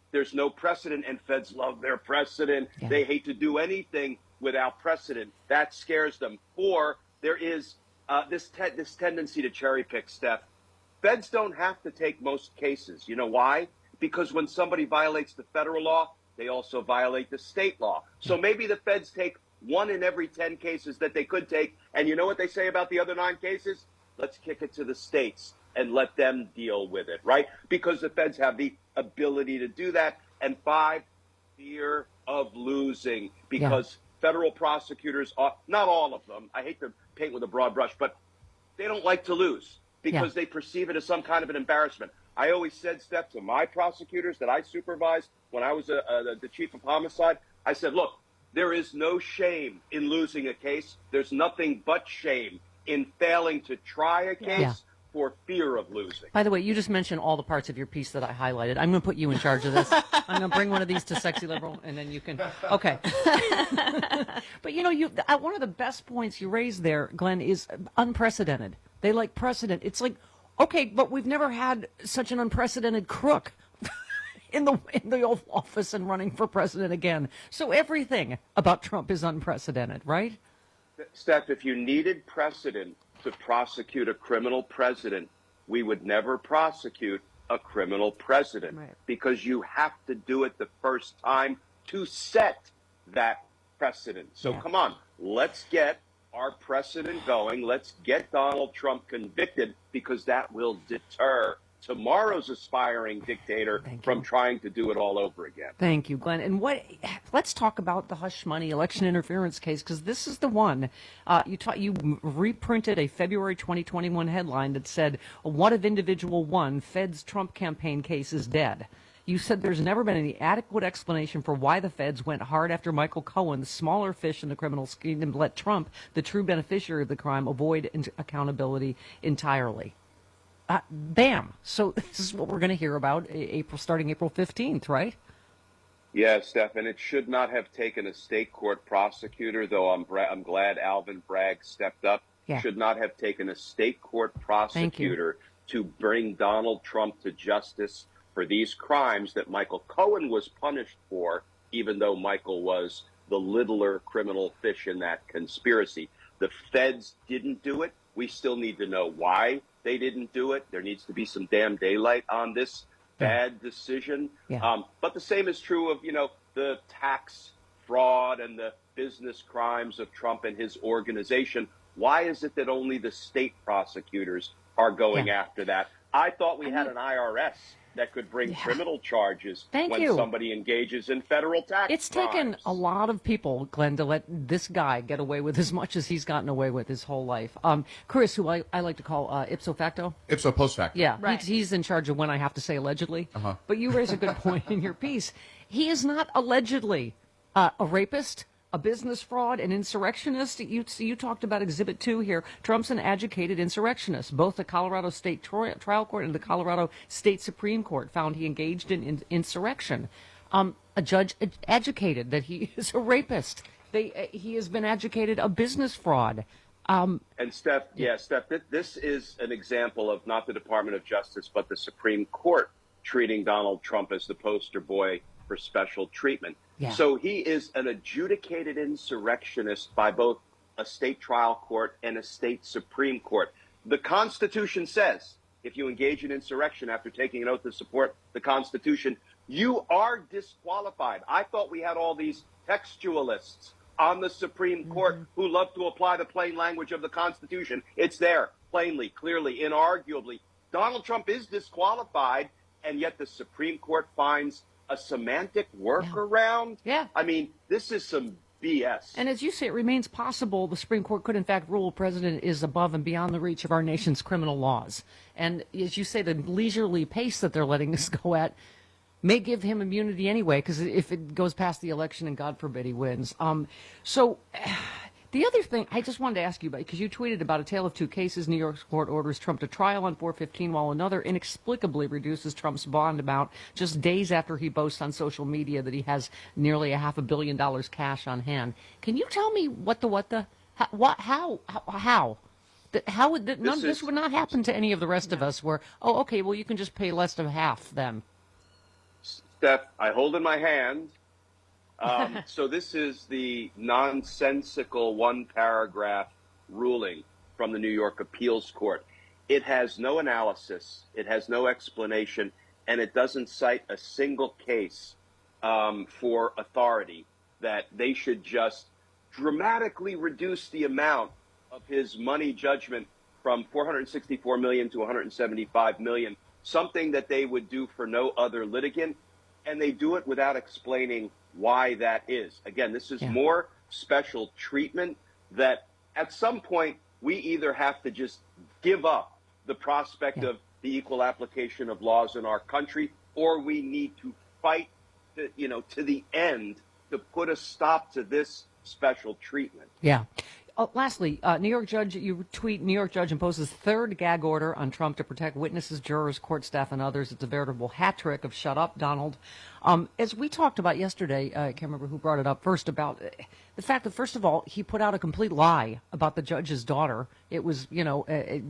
there's no precedent, and feds love their precedent. Yeah. They hate to do anything without precedent. That scares them. Or there is this tendency to cherry pick, Steph. Feds don't have to take most cases. You know why? Because when somebody violates the federal law, they also violate the state law. So maybe the feds take 1 in every 10 cases that they could take. And you know what they say about the other 9 cases? Let's kick it to the states and let them deal with it, right? Because the feds have the ability to do that. And 5, fear of losing, because federal prosecutors are, not all of them, I hate to paint with a broad brush, but they don't like to lose because they perceive it as some kind of an embarrassment. I always said, Steph, to my prosecutors that I supervised when I was the chief of homicide, I said, look, there is no shame in losing a case. There's nothing but shame in failing to try a case for fear of losing. By the way, you just mentioned all the parts of your piece that I highlighted. I'm going to put you in charge of this. I'm going to bring one of these to Sexy Liberal, and then you can. Okay. But you know, one of the best points you raised there, Glenn, is unprecedented. They like precedent. It's like, okay, but we've never had such an unprecedented crook in the Oval Office and running for president again. So everything about Trump is unprecedented, right? Steph, if you needed precedent to prosecute a criminal president, we would never prosecute a criminal president, because you have to do it the first time to set that precedent. So come on, let's get our precedent going. Let's get Donald Trump convicted, because that will deter tomorrow's aspiring dictator from trying to do it all over again. Thank you, Glenn. And let's talk about the hush money election interference case, because this is the one. You reprinted a February 2021 headline that said, "What if individual one, Fed's Trump campaign case is dead?" You said there's never been any adequate explanation for why the feds went hard after Michael Cohen, the smaller fish in the criminal scheme, and let Trump, the true beneficiary of the crime, avoid accountability entirely. Bam. So this is what we're going to hear about starting April 15th, right? Yeah, Steph, and it should not have taken a state court prosecutor, though I'm glad Alvin Bragg stepped up. Yeah. Should not have taken a state court prosecutor to bring Donald Trump to justice for these crimes that Michael Cohen was punished for, even though Michael was the littler criminal fish in that conspiracy. The feds didn't do it. We still need to know why they didn't do it. There needs to be some damn daylight on this bad decision. But the same is true of, the tax fraud and the business crimes of Trump and his organization. Why is it that only the state prosecutors are going after that? I thought we had an IRS that could bring criminal charges when somebody engages in federal tax It's crimes. taken a lot of people, Glenn, to let this guy get away with as much as he's gotten away with his whole life. Chris, who I like to call ipso facto. Ipso post facto. Yeah, he's in charge of when I have to say allegedly. But you raise a good point in your piece. He is not allegedly a rapist, a business fraud, an insurrectionist. You talked about Exhibit 2 here. Trump's an educated insurrectionist. Both the Colorado State Trial Court and the Colorado State Supreme Court found he engaged in insurrection. A judge educated that he is a rapist. He has been educated a business fraud. And Steph, Steph, this is an example of not the Department of Justice, but the Supreme Court treating Donald Trump as the poster boy for special treatment. So he is an adjudicated insurrectionist by both a state trial court and a state Supreme Court. The Constitution says if you engage in insurrection after taking an oath to support the Constitution, you are disqualified. I thought we had all these textualists on the Supreme Court who love to apply the plain language of the Constitution. It's there, plainly, clearly, inarguably. Donald Trump is disqualified, and yet the Supreme Court finds a semantic workaround. I mean, this is some BS. And as you say, it remains possible the Supreme Court could, in fact, rule a president is above and beyond the reach of our nation's criminal laws. And as you say, the leisurely pace that they're letting this go at may give him immunity anyway, because if it goes past the election and God forbid he wins. So the other thing I just wanted to ask you about, because you tweeted about a tale of two cases. New York's court orders Trump to trial on 4/15, while another inexplicably reduces Trump's bond amount just days after he boasts on social media that he has nearly $500 million cash on hand. Can you tell me how none of this would not happen to any of the rest of us? Where, you can just pay less than half then. Steph, I hold in my hand. So this is the nonsensical one-paragraph ruling from the New York Appeals Court. It has no analysis, it has no explanation, and it doesn't cite a single case for authority that they should just dramatically reduce the amount of his money judgment from $464 million to $175 million, something that they would do for no other litigant, and they do it without explaining why that is. Again, this is more special treatment that at some point we either have to just give up the prospect of the equal application of laws in our country, or we need to fight to the end to put a stop to this special treatment. Yeah. Lastly, New York judge, you tweet, New York judge imposes third gag order on Trump to protect witnesses, jurors, court staff, and others. It's a veritable hat trick of shut up, Donald. As we talked about yesterday, I can't remember who brought it up first, about the fact that, first of all, he put out a complete lie about the judge's daughter. It was, it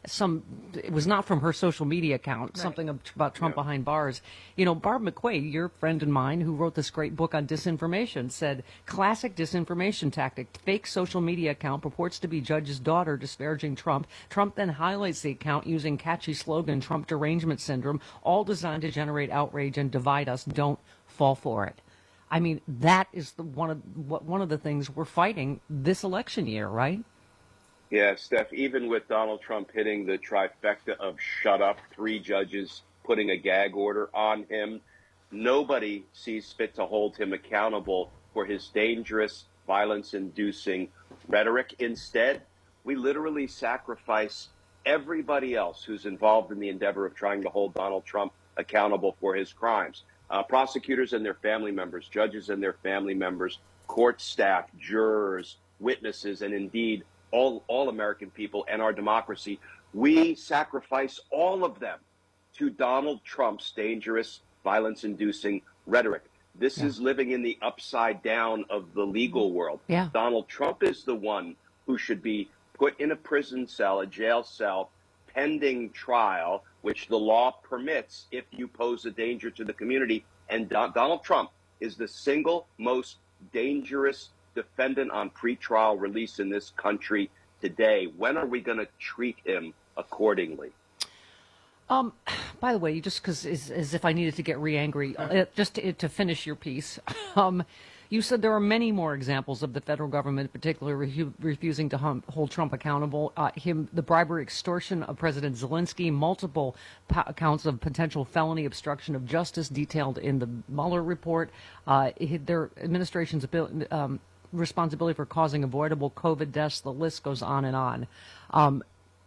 was not from her social media account, something about Trump behind bars. Barb McQuaid, your friend and mine, who wrote this great book on disinformation, said, classic disinformation tactic, fake social media account purports to be judge's daughter disparaging Trump. Trump then highlights the account using catchy slogan, Trump derangement syndrome, all designed to generate outrage and divide us. Don't fall for it. I mean, that is one of the things we're fighting this election year, right? Yeah, Steph, even with Donald Trump hitting the trifecta of shut up, 3 judges putting a gag order on him, nobody sees fit to hold him accountable for his dangerous, violence-inducing rhetoric. Instead, we literally sacrifice everybody else who's involved in the endeavor of trying to hold Donald Trump accountable for his crimes. Prosecutors and their family members, judges and their family members, court staff, jurors, witnesses, and indeed all American people and our democracy. We sacrifice all of them to Donald Trump's dangerous, violence-inducing rhetoric. This is living in the upside down of the legal world. Yeah. Donald Trump is the one who should be put in a prison cell, a jail cell, pending trial, which the law permits if you pose a danger to the community. And Donald Trump is the single most dangerous defendant on pretrial release in this country today. When are we going to treat him accordingly? By the way, just because as if I needed to get re-angry, just to finish your piece, you said there are many more examples of the federal government, particularly refusing to hold Trump accountable. The bribery extortion of President Zelensky, multiple counts of potential felony obstruction of justice detailed in the Mueller report, their administration's responsibility for causing avoidable COVID deaths. The list goes on and on.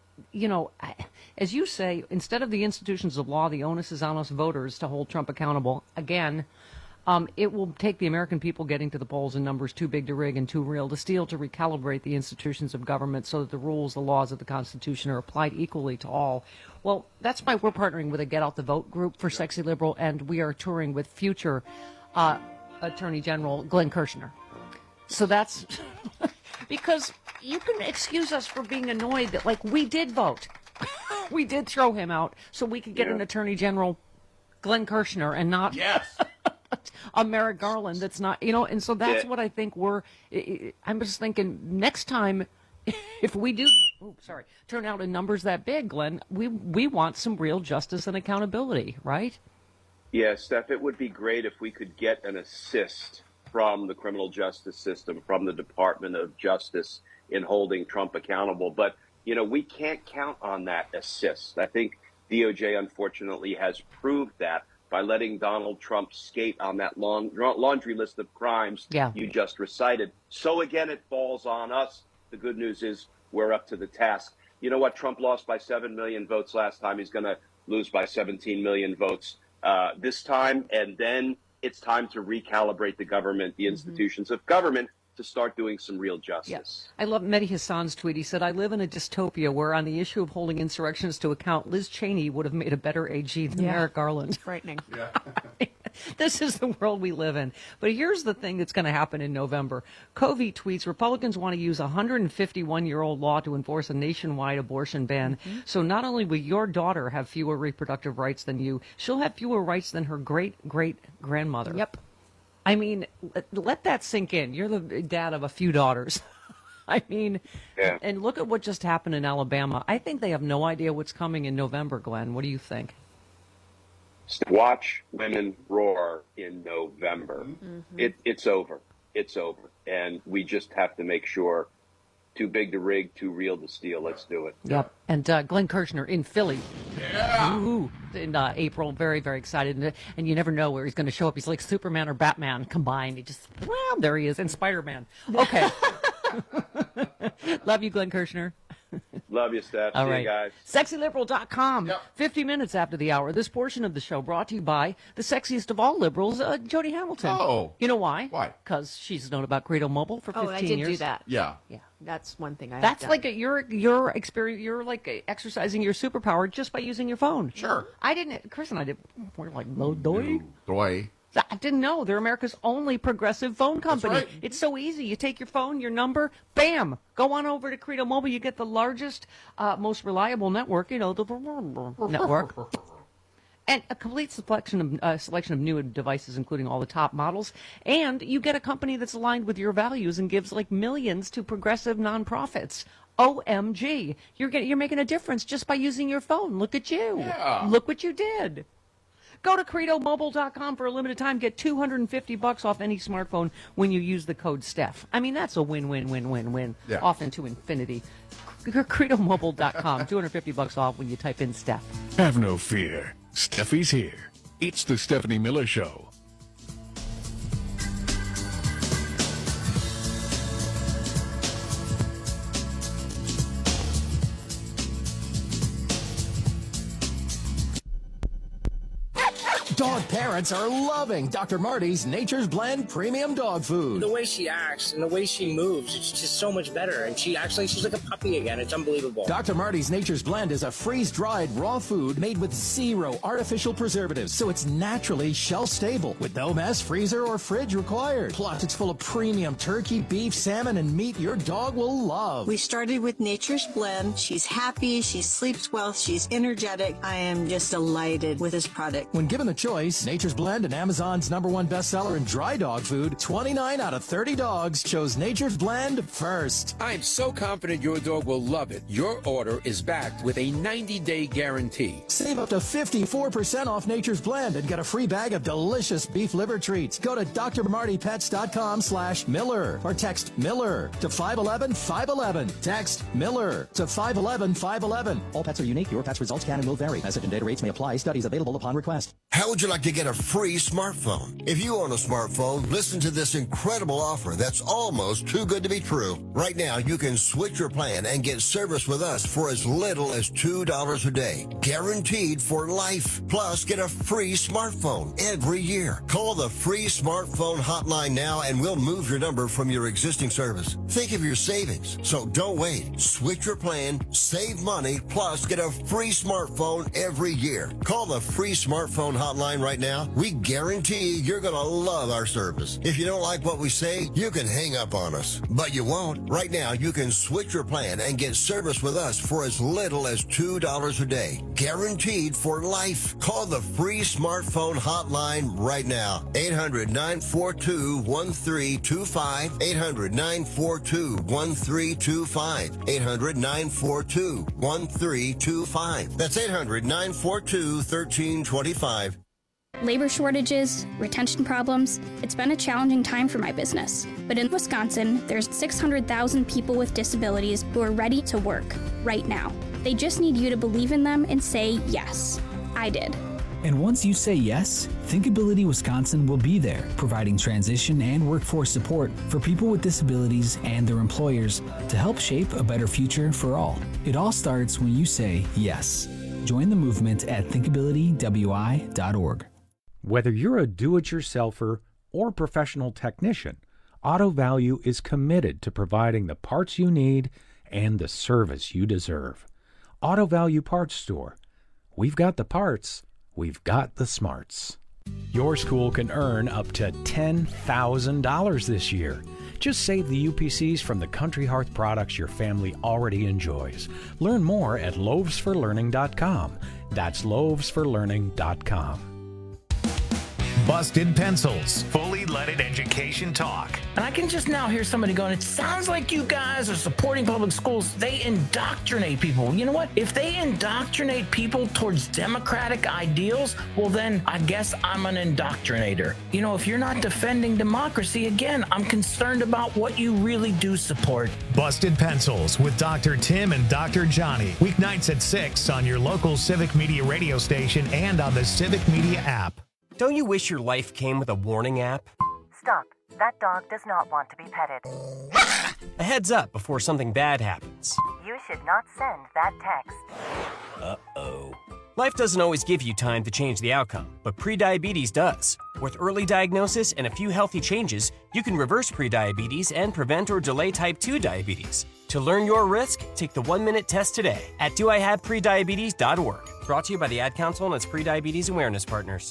As you say, instead of the institutions of law, the onus is on us voters to hold Trump accountable. Again, it will take the American people getting to the polls in numbers too big to rig and too real to steal to recalibrate the institutions of government so that the rules, the laws of the Constitution are applied equally to all. Well, that's why we're partnering with a Get Out the Vote group for Sexy Liberal, and we are touring with future Attorney General Glenn Kirshner. So that's because you can excuse us for being annoyed that, we did vote. We did throw him out so we could get an Attorney General, Glenn Kirshner, and not a Merrick Garland that's not, and so that's what I think I'm just thinking next time, if we do, turn out in numbers that big, Glenn, we want some real justice and accountability, right? Yeah, Steph, it would be great if we could get an assist from the criminal justice system, from the Department of Justice in holding Trump accountable. But, we can't count on that assist. I think DOJ, unfortunately, has proved that by letting Donald Trump skate on that laundry list of crimes you just recited. So, again, it falls on us. The good news is we're up to the task. You know what? Trump lost by 7 million votes last time. He's going to lose by 17 million votes this time. And then it's time to recalibrate the government, the institutions of government, to start doing some real justice. Yes. I love Mehdi Hassan's tweet. He said, I live in a dystopia where on the issue of holding insurrections to account, Liz Cheney would have made a better AG than Merrick Garland. Frightening. This is the world we live in. But here's the thing that's going to happen in November. Covey tweets, Republicans want to use a 151-year-old law to enforce a nationwide abortion ban. Mm-hmm. So not only will your daughter have fewer reproductive rights than you, she'll have fewer rights than her great-great-grandmother. Yep. I mean, let that sink in. You're the dad of a few daughters. I mean, yeah. And look at what just happened in Alabama. I think they have no idea what's coming in November, Glenn. What do you think? Watch women roar in November. Mm-hmm. It's over. It's over. And we just have to make sure, too big to rig, too real to steal. Let's do it. Yep. And Glenn Kirshner in Philly. Yeah. Ooh, in April. Very, very excited. And you never know where he's going to show up. He's like Superman or Batman combined. He just, well, there he is. And Spider-Man. Okay. Love you, Glenn Kirshner. Love you, Steph. All See right. you guys. SexyLiberal.com. Yep. 50 minutes after the hour. This portion of the show brought to you by the sexiest of all liberals, Jody Hamilton. Oh. You know why? Why? Because she's known about Credo Mobile for 15 years. Oh, I did do that. Yeah. Yeah. That's one thing I That's have like your experience. You're like exercising your superpower just by using your phone. Sure. I didn't. Chris and I did. We're like, no doy. Doy. I didn't know. They're America's only progressive phone company. That's right. It's so easy. You take your phone, your number, bam, go on over to Credo Mobile. You get the largest, most reliable network, the network. And a complete selection of new devices, including all the top models. And you get a company that's aligned with your values and gives like millions to progressive nonprofits. OMG. You're making a difference just by using your phone. Look at you. Yeah. Look what you did. Go to CredoMobile.com for a limited time. Get $250 off any smartphone when you use the code Steph. I mean, that's a win-win-win-win-win. Yeah. Off into infinity. CredoMobile.com. $250 off when you type in Steph. Have no fear. Steffi's here. It's the Stephanie Miller Show. Dog parents are loving Dr. Marty's Nature's Blend Premium Dog Food. The way she acts and the way she moves, it's just so much better. And she's like a puppy again. It's unbelievable. Dr. Marty's Nature's Blend is a freeze-dried raw food made with 0 artificial preservatives, so it's naturally shelf-stable with no mess, freezer, or fridge required. Plus, it's full of premium turkey, beef, salmon, and meat your dog will love. We started with Nature's Blend. She's happy, she sleeps well, she's energetic. I am just delighted with this product. When given the choice, Nature's Blend and Amazon's #1 bestseller in dry dog food, 29 out of 30 dogs chose Nature's Blend first. I'm so confident your dog will love it. Your order is backed with a 90-day guarantee. Save up to 54% off Nature's Blend and get a free bag of delicious beef liver treats. Go to drmartypets.com/Miller or text Miller to 511-511. Text Miller to 511-511. All pets are unique. Your pet's results can and will vary. Message and data rates may apply. Studies available upon request. How would you like to get a free smartphone? If you own a smartphone, listen to this incredible offer that's almost too good to be true. Right now, you can switch your plan and get service with us for as little as $2 a day. Guaranteed for life. Plus, get a free smartphone every year. Call the free smartphone hotline now and we'll move your number from your existing service. Think of your savings. So don't wait. Switch your plan, save money, plus get a free smartphone every year. Call the free smartphone hotline right now. We guarantee you're going to love our service. If you don't like what we say, you can hang up on us. But you won't. Right now, you can switch your plan and get service with us for as little as $2 a day. Guaranteed for life. Call the free smartphone hotline right now. 800-942-1325. 800-942-1325. 800-942-1325. That's 800-942-1325. Labor shortages, retention problems, it's been a challenging time for my business. But in Wisconsin, there's 600,000 people with disabilities who are ready to work right now. They just need you to believe in them and say yes. I did. And once you say yes, Thinkability Wisconsin will be there, providing transition and workforce support for people with disabilities and their employers to help shape a better future for all. It all starts when you say yes. Join the movement at thinkabilitywi.org. Whether you're a do-it-yourselfer or professional technician, Auto Value is committed to providing the parts you need and the service you deserve. Auto Value Parts Store. We've got the parts. We've got the smarts. Your school can earn up to $10,000 this year. Just save the UPCs from the Country Hearth products your family already enjoys. Learn more at loavesforlearning.com. That's loavesforlearning.com. Busted Pencils, fully leaded education talk. And I can just now hear somebody going, it sounds like you guys are supporting public schools. They indoctrinate people. You know what? If they indoctrinate people towards democratic ideals, well then I guess I'm an indoctrinator. You know, if you're not defending democracy, again, I'm concerned about what you really do support. Busted Pencils with Dr. Tim and Dr. Johnny. Weeknights at 6 on your local Civic Media radio station and on the Civic Media app. Don't you wish your life came with a warning app? Stop. That dog does not want to be petted. A heads up before something bad happens. You should not send that text. Uh-oh. Life doesn't always give you time to change the outcome, but prediabetes does. With early diagnosis and a few healthy changes, you can reverse prediabetes and prevent or delay type 2 diabetes. To learn your risk, take the 1-minute test today at doihaveprediabetes.org. Brought to you by the Ad Council and its prediabetes awareness partners.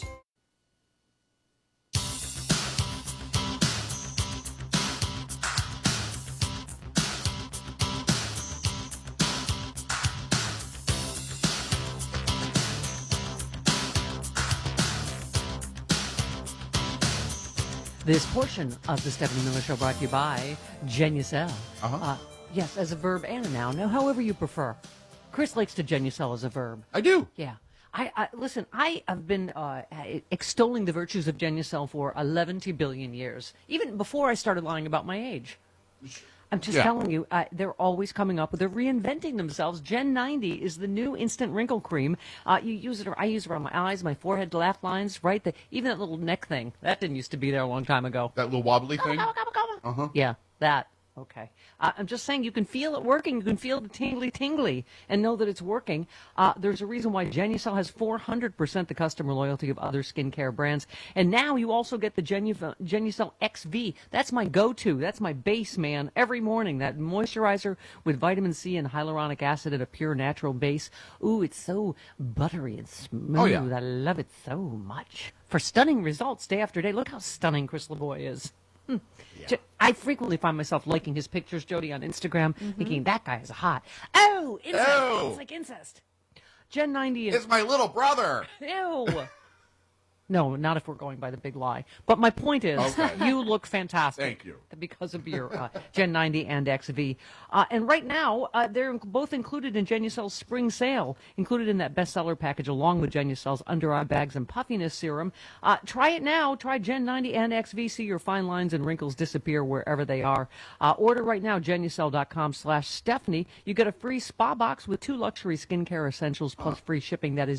This portion of the Stephanie Miller Show brought to you by Genucel. Yes, as a verb and a noun. Now, however you prefer. Chris likes to Genucel as a verb. I do. Yeah. Listen, I have been extolling the virtues of Genucel for 11 billion years, even before I started lying about my age. I'm just telling you, they're always coming up with, they're reinventing themselves. Gen 90 is the new instant wrinkle cream. You use it, I use it around my eyes, my forehead, laugh lines, right? Even that little neck thing, that didn't used to be there a long time ago. That little wobbly thing? Yeah, that. Okay. I'm just saying you can feel it working. You can feel the tingly and know that it's working. There's a reason why Genucel has 400% the customer loyalty of other skincare brands. And now you also get the Genucel XV. That's my go-to. That's my base, man. Every morning, that moisturizer with vitamin C and hyaluronic acid at a pure natural base. Ooh, it's so buttery and smooth. Oh, yeah. I love it so much. For stunning results day after day. Look how stunning Chris LaVoy is. Yeah. I frequently find myself liking his pictures, Jody, on Instagram, thinking that guy is hot. Oh, incest! Ew. It's like incest. Gen 90 is... It's my little brother! Ew! No, not if we're going by the big lie. But my point is, you look fantastic. Thank you. Because of your Gen 90 and XV. And right now, they're both included in Genucel's spring sale, included in that bestseller package along with Genucel's under-eye bags and puffiness serum. Try it now. Try Gen 90 and XV. See your fine lines and wrinkles disappear wherever they are. Order right now, Genucel.com/Stephanie. You get a free spa box with 2 luxury skincare essentials plus free shipping. That is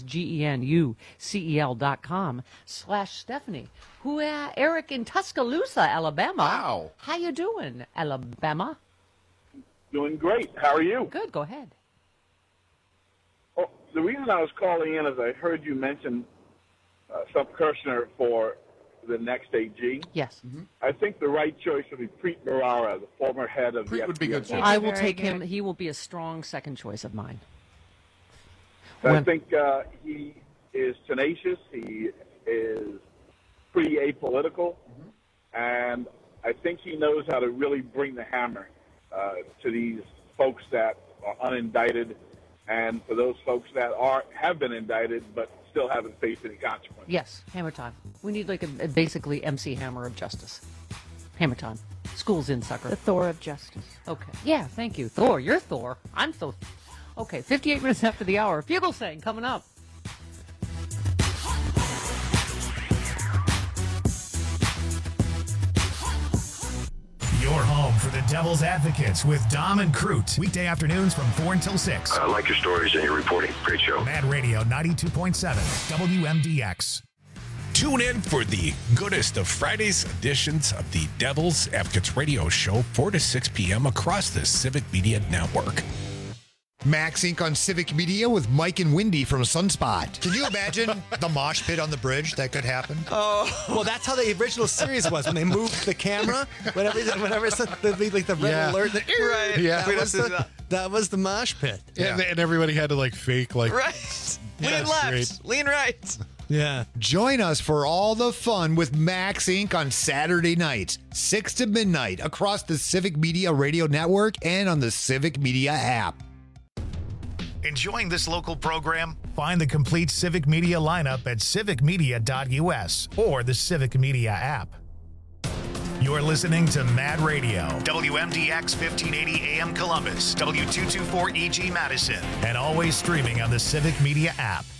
GENUCEL.com/Stephanie. Who, Eric in Tuscaloosa, Alabama. Wow. How you doing, Alabama? Doing great. How are you? Good. Go ahead. Oh, the reason I was calling in is I heard you mention Sub Kirshner for the next AG. Yes. I think the right choice would be Preet Bharara, the former head of the would be good. FBI. I will take him. He will be a strong second choice of mine. I think he is tenacious. He is pretty apolitical, and I think he knows how to really bring the hammer to these folks that are unindicted, and for those folks that have been indicted but still haven't faced any consequences. Yes, hammer time. We need like a basically MC Hammer of justice. Hammer time. School's in, sucker. The Thor of justice. Okay. Yeah, thank you. Thor, you're Thor. I'm so... Okay, 58 minutes after the hour. Fugelsang coming up. Your home for the Devil's Advocates with Dom and Crute. Weekday afternoons from 4 until 6. I like your stories and your reporting. Great show. Mad Radio 92.7 WMDX. Tune in for the goodest of Friday's editions of the Devil's Advocates radio show, 4 to 6 p.m. across the Civic Media Network. Max Inc. on Civic Media with Mike and Wendy from Sunspot. Can you imagine the mosh pit on the bridge that could happen? Oh, well, that's how the original series was when they moved the camera. Whenever there'd be like the red alert. Right. Yeah. That was the mosh pit. Yeah. And everybody had to like fake like. Right. Yeah, Lean left. great. Lean right. Yeah. Join us for all the fun with Max Inc. on Saturday nights, 6 to midnight, across the Civic Media Radio Network and on the Civic Media app. Enjoying this local program? Find the complete Civic Media lineup at civicmedia.us or the Civic Media app. You're listening to Mad Radio, WMDX 1580 AM Columbus, W224EG Madison, and always streaming on the Civic Media app.